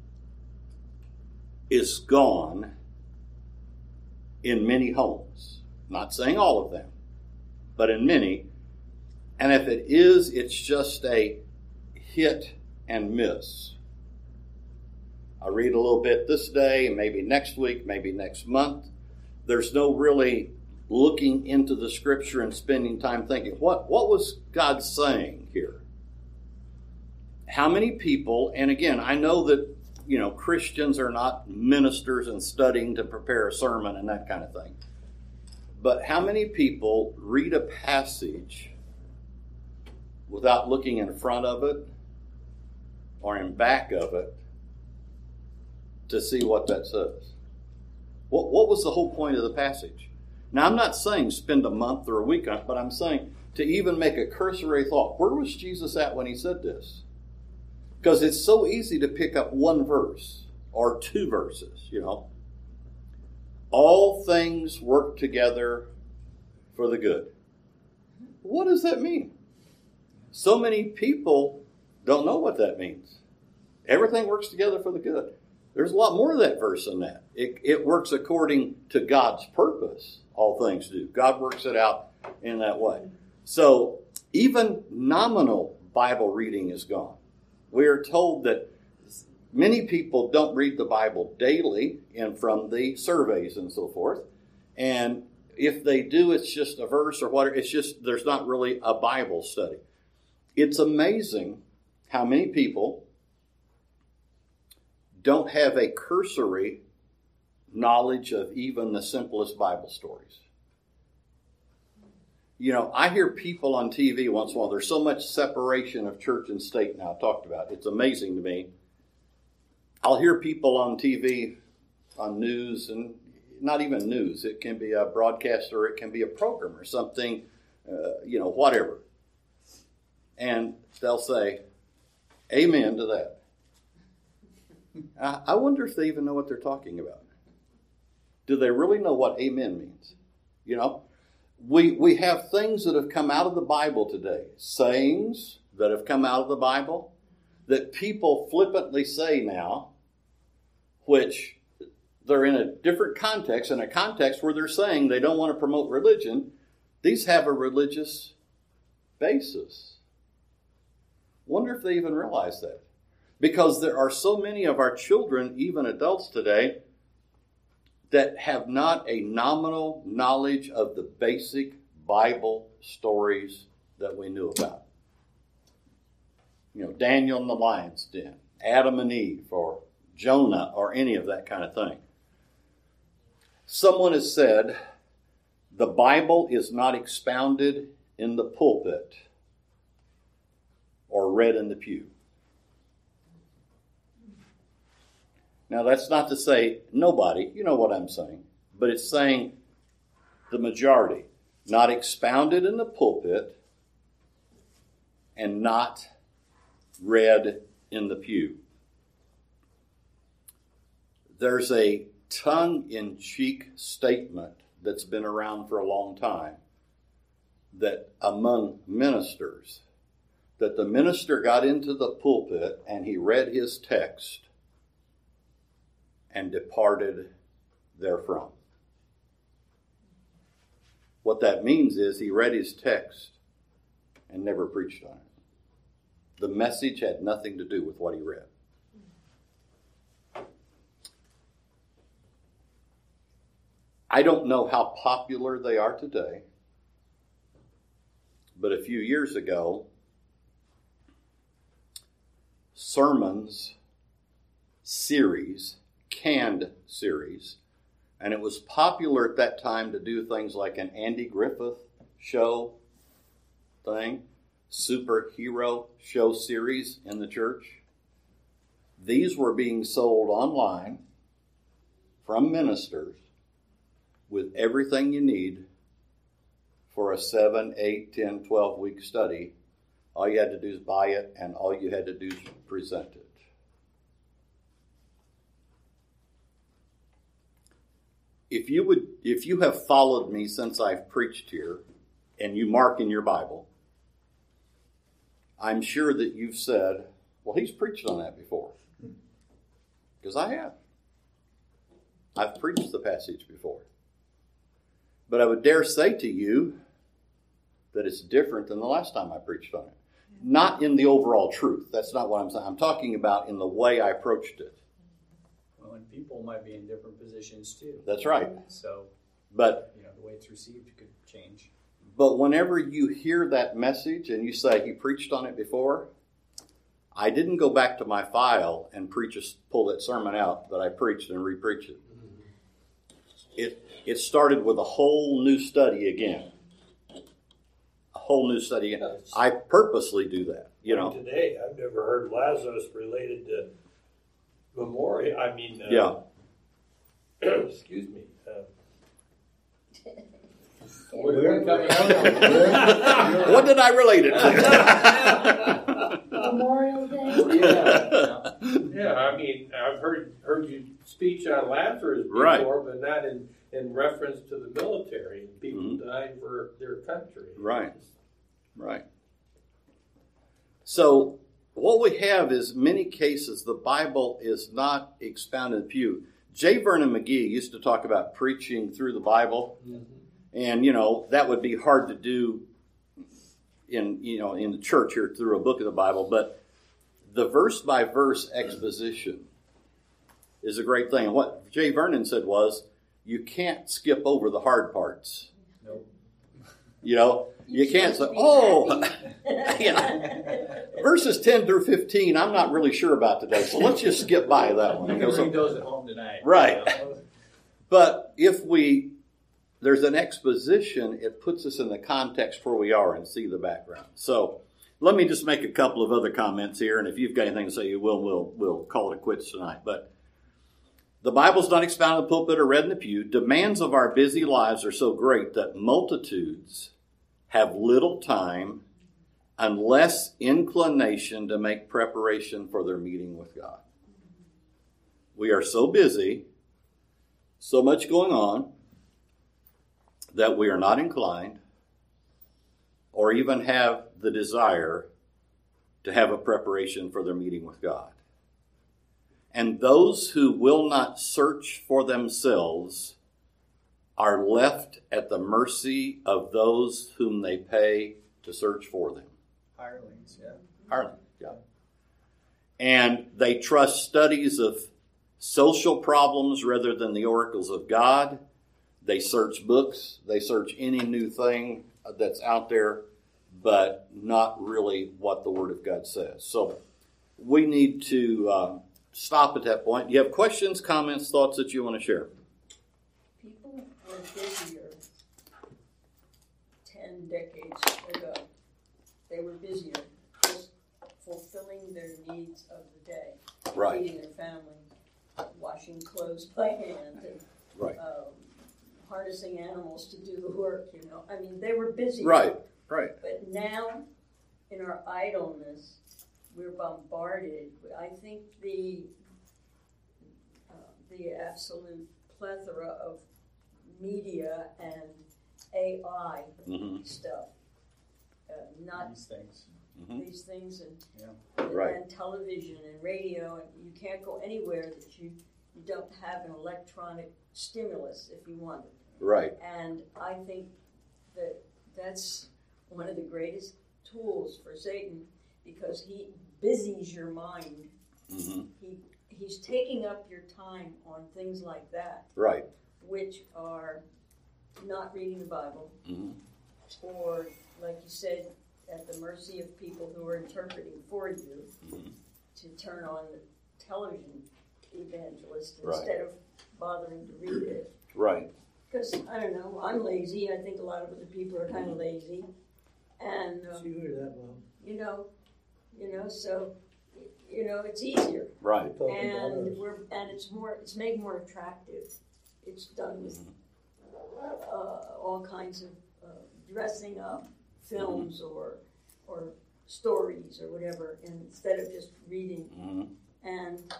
is gone in many homes. Not saying all of them, but in many. And if it is, it's just a hit and miss. I read a little bit this day, maybe next week, maybe next month. There's no really looking into the scripture and spending time thinking, what, what was God saying here? How many people, and again, I know that, you know, Christians are not ministers and studying to prepare a sermon and that kind of thing. But how many people read a passage without looking in front of it or in back of it to see what that says? What, what was the whole point of the passage? Now, I'm not saying spend a month or a week on it, but I'm saying to even make a cursory thought. Where was Jesus at when he said this? Because it's so easy to pick up one verse or two verses, you know. All things work together for the good. What does that mean? So many people don't know what that means. Everything works together for the good. There's a lot more of that verse than that. It, it works according to God's purpose. All things do. God works it out in that way. So even nominal Bible reading is gone. We are told that many people don't read the Bible daily and from the surveys and so forth. And if they do, it's just a verse or whatever. It's just, there's not really a Bible study. It's amazing how many people don't have a cursory knowledge of even the simplest Bible stories. You know, I hear people on T V once in a while. There's so much separation of church and state now talked about. It's amazing to me. I'll hear people on T V, on news, and not even news. It can be a broadcaster, it can be a program or something uh, you know, whatever. And they'll say, amen to that. I, I wonder if they even know what they're talking about. Do they really know what amen means? You know, we we have things that have come out of the Bible today, sayings that have come out of the Bible that people flippantly say now, which they're in a different context, in a context where they're saying they don't want to promote religion. These have a religious basis. Wonder if they even realize that. Because there are so many of our children, even adults today, that have not a nominal knowledge of the basic Bible stories that we knew about. You know, Daniel in the lion's den, Adam and Eve, or Jonah, or any of that kind of thing. Someone has said, the Bible is not expounded in the pulpit or read in the pew. Now, that's not to say nobody, you know what I'm saying, but it's saying the majority, not expounded in the pulpit and not read in the pew. There's a tongue-in-cheek statement that's been around for a long time that among ministers, that the minister got into the pulpit and he read his text and departed therefrom. What that means is he read his text and never preached on it. The message had nothing to do with what he read. I don't know how popular they are today, but a few years ago, sermons series, canned series, and it was popular at that time to do things like an Andy Griffith show thing, superhero show series in the church. These were being sold online from ministers with everything you need for a seven, eight, ten, twelve week study. All you had to do is buy it, and all you had to do is present it. If you would, if you have followed me since I've preached here, and you mark in your Bible, I'm sure that you've said, well, he's preached on that before. Because I have. I've preached the passage before. But I would dare say to you that it's different than the last time I preached on it. Not in the overall truth. That's not what I'm saying. I'm talking about in the way I approached it. Well, and people might be in different positions too. That's right. So, but you know, the way it's received could change. But whenever you hear that message and you say he preached on it before, I didn't go back to my file and preach a, pull that sermon out that I preached and re-preach it. It it started with a whole new study again. A whole new study again. I purposely do that, you know. Today, I've never heard Lazarus related to memorial. I mean, uh, yeah. Excuse me. Uh, We're coming out. What did I relate it to? Memorial Day? Yeah. Yeah, I mean, I've heard heard you speech on Lazarus before, right. but not in, in reference to the military and people Mm-hmm. dying for their country. Right. Right. So what we have is many cases the Bible is not expounded in the pew. J. Vernon McGee used to talk about preaching through the Bible. Mm-hmm. And, you know, that would be hard to do in, you know, in the church here through a book of the Bible. But the verse-by-verse exposition is a great thing. And what J. Vernon said was, you can't skip over the hard parts. Nope. You know, you, you can't say, oh, you know, verses ten through fifteen, I'm not really sure about today. So let's just skip by that one. You can read those at home tonight. Right. You know? But if we... there's an exposition, it puts us in the context where we are and see the background. So let me just make a couple of other comments here, and if you've got anything to say, you will, we'll, we'll call it quits tonight. But the Bible's not expounded in the pulpit or read in the pew. Demands of our busy lives are so great that multitudes have little time and less inclination to make preparation for their meeting with God. We are so busy, so much going on, that we are not inclined or even have the desire to have a preparation for their meeting with God. And those who will not search for themselves are left at the mercy of those whom they pay to search for them. Hirelings, yeah. Hirelings, yeah. And they trust studies of social problems rather than the oracles of God. They search books. They search any new thing that's out there, but not really what the Word of God says. So we need to uh, stop at that point. You have questions, comments, thoughts that you want to share? People were busier ten decades ago. They were busier just fulfilling their needs of the day. Right. Feeding their family, washing clothes by hand, and Right. um, harnessing animals to do the work, you know. I mean, they were busy. Right, right. But now, in our idleness, we're bombarded. I think the uh, the absolute plethora of media and A I Mm-hmm. stuff, uh, not These things. Mm-hmm. these things, and, Yeah. and, Right. and television and radio, and you can't go anywhere that you, you don't have an electronic stimulus if you want it. Right. And I think that that's one of the greatest tools for Satan, because he busies your mind. Mm-hmm. He he's taking up your time on things like that, Right. which are not reading the Bible, Mm-hmm. or, like you said, at the mercy of people who are interpreting for you, Mm-hmm. to turn on the television evangelist Right. instead of bothering to read it. Right. Because, I don't know, I'm lazy. I think a lot of other people are kind of lazy. And, um, You hear that, Mom? you know, you know, so, you know, it's easier. Right. And we're, and it's more, it's made more attractive. It's done with uh, all kinds of uh, dressing up films or, or stories or whatever, instead of just reading. Mm-hmm. And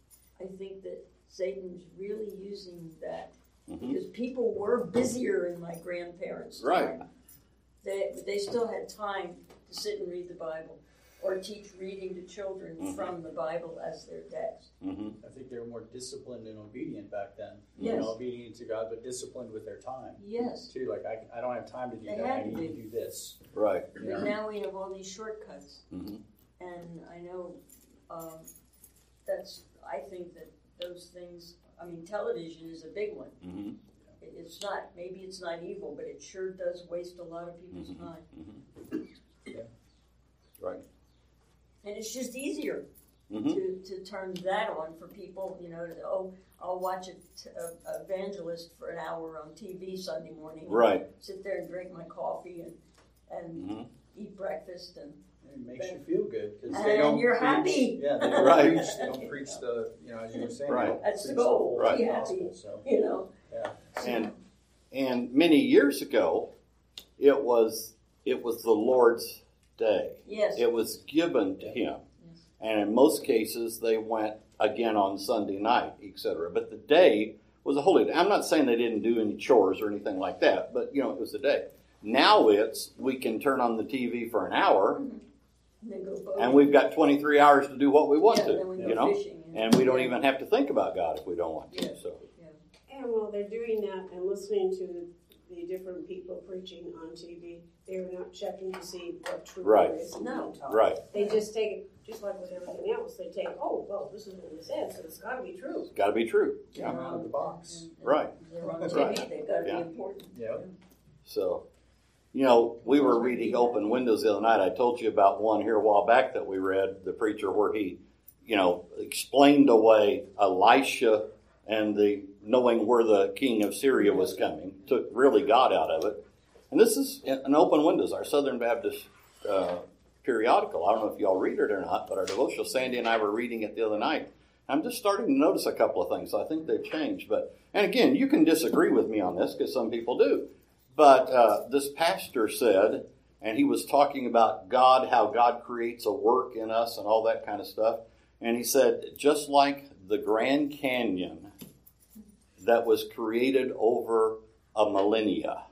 I think that Satan's really using that. Mm-hmm. Because people were busier in my grandparents' time. Right. They they still had time to sit and read the Bible, or teach reading to children Mhm. from the Bible as their text. Mm-hmm. I think they were more disciplined and obedient back then. Yes. You know, obedient to God, but disciplined with their time. Yes. Too, like, I, I don't have time to do They that. had I to need to be. do this. Right. You know? But now we have all these shortcuts, Mm-hmm. and I know um, that's. I think that those things. I mean, television is a big one. Mm-hmm. It- It's not. Maybe it's not evil, but it sure does waste a lot of people's Mhm. time. Mm-hmm. Yeah. Right. And it's just easier Mm-hmm. to, to turn that on for people, you know, to, oh, I'll watch a, t- a evangelist for an hour on T V Sunday morning. Right. Sit there and drink my coffee and, and Mm-hmm. eat breakfast. And It makes you feel good because And they don't you're preach, happy. Yeah, they don't Right. preach. They don't preach the, you know, as you were saying. they Right. don't That's the preach goal, whole Right. be gospel, happy. So, you know. yeah. And and many years ago, it was it was the Lord's day. Yes. It was given to Him, Yes. and in most cases, they went again on Sunday night, et cetera. But the day was a holy day. I'm not saying they didn't do any chores or anything like that, but you know, it was a day. Now it's we can turn on the T V for an hour, And then go boating. and we've got twenty-three hours to do what we want yeah, to. then we go You know, fishing. and we don't yeah. even have to think about God if we don't want to. Yeah. So. And while they're doing that and listening to the different people preaching on T V, they're not checking to see what truth Right. there is. No. Right. They just take it, just like with everything else, they take, oh, well, this is what it said, so it's got to be true. It's got to be true. They're Yeah. Out of the box. and- and Right. They're on T V. Right. They've got to Yeah. be important. Yeah. So, you know, we were reading Open Windows the other night. I told you about one here a while back that we read, the preacher, where he, you know, explained away Elisha and the knowing where the king of Syria was coming, took really God out of it. And this is an Open Windows, our Southern Baptist uh, periodical. I don't know if y'all read it or not, but our devotional, Sandy and I were reading it the other night. I'm just starting to notice a couple of things. I think they've changed. But and again, you can disagree with me on this because some people do. but uh, this pastor said, and he was talking about God, how God creates a work in us and all that kind of stuff. And he said, just like the Grand Canyon that was created over a millennia.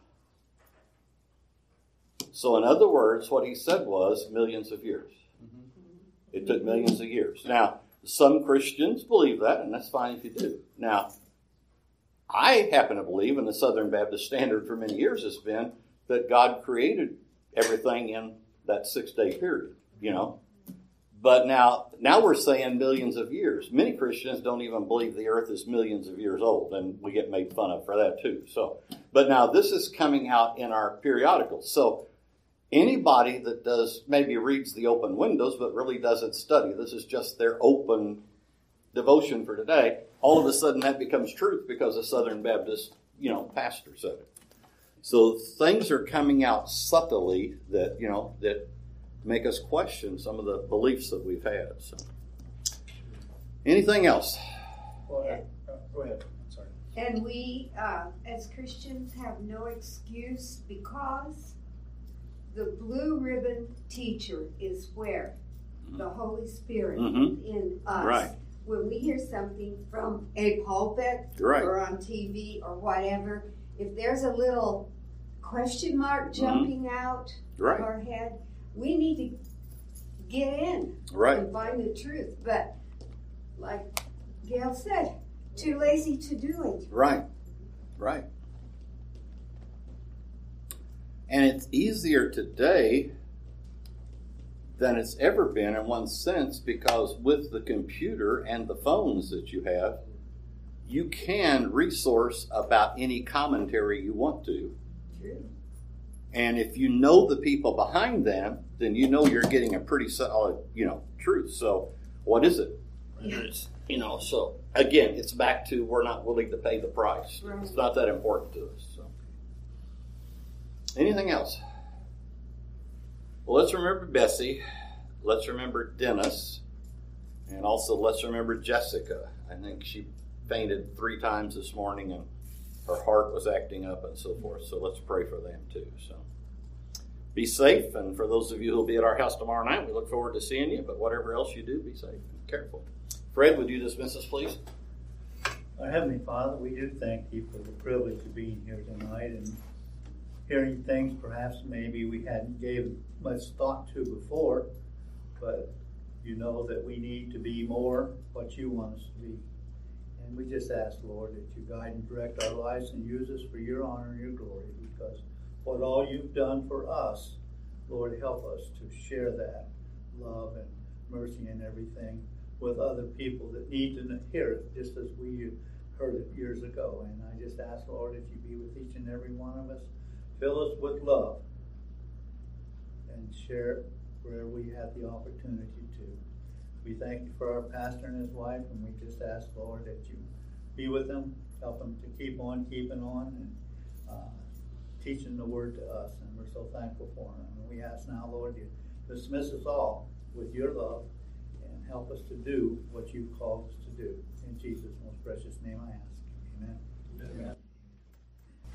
So in other words, what he said was millions of years. It took millions of years. Now, some Christians believe that, and that's fine if you do. Now, I happen to believe, and the Southern Baptist standard for many years has been, that God created everything in that six-day period, you know. But now, now we're saying millions of years. Many Christians don't even believe the earth is millions of years old, and we get made fun of for that too. So, but now this is coming out in our periodicals. So anybody that does, maybe reads the open windows, but really doesn't study, this is just their open devotion for today, all of a sudden that becomes truth because a Southern Baptist, you know, pastor said it. So things are coming out subtly that, you know, that make us question some of the beliefs that we've had. So, anything else? Go ahead. Uh, go ahead. I'm sorry. And we, uh, as Christians, have no excuse because the blue ribbon teacher is where? The Holy Spirit Mm-hmm. in us. Right. When we hear something from a pulpit Right. or on T V or whatever, if there's a little question mark jumping mm-hmm. out right. of our head, we need to get in right. and find the truth. But like Gail said, too lazy to do it. Right, right. And it's easier today than it's ever been in one sense because with the computer and the phones that you have, you can resource about any commentary you want to. True. And if you know the people behind them, then you know you're getting a pretty solid, you know, truth. So what is it? Yeah. It's, you know, so again, it's back to we're not willing to pay the price. Right. It's not that important to us. So. Anything else? Well, let's remember Bessie. Let's remember Dennis. And also let's remember Jessica. I think she fainted three times this morning and her heart was acting up and so forth. So let's pray for them too. So be safe. And for those of you who will be at our house tomorrow night, we look forward to seeing you. But whatever else you do, be safe and careful. Fred, would you dismiss us, please? Our Heavenly Father, we do thank you for the privilege of being here tonight and hearing things perhaps maybe we hadn't gave much thought to before, but you know that we need to be more what you want us to be. And we just ask, Lord, that you guide and direct our lives and use us for your honor and your glory, because what all you've done for us, Lord, help us to share that love and mercy and everything with other people that need to hear it, just as we heard it years ago. And I just ask, Lord, if you be with each and every one of us, fill us with love and share it where we have the opportunity to. We thank you for our pastor and his wife, and we just ask, Lord, that you be with them, help them to keep on keeping on and uh, teaching the word to us. And we're so thankful for them. And we ask now, Lord, you dismiss us all with your love and help us to do what you've called us to do. In Jesus' most precious name I ask. Amen. Amen.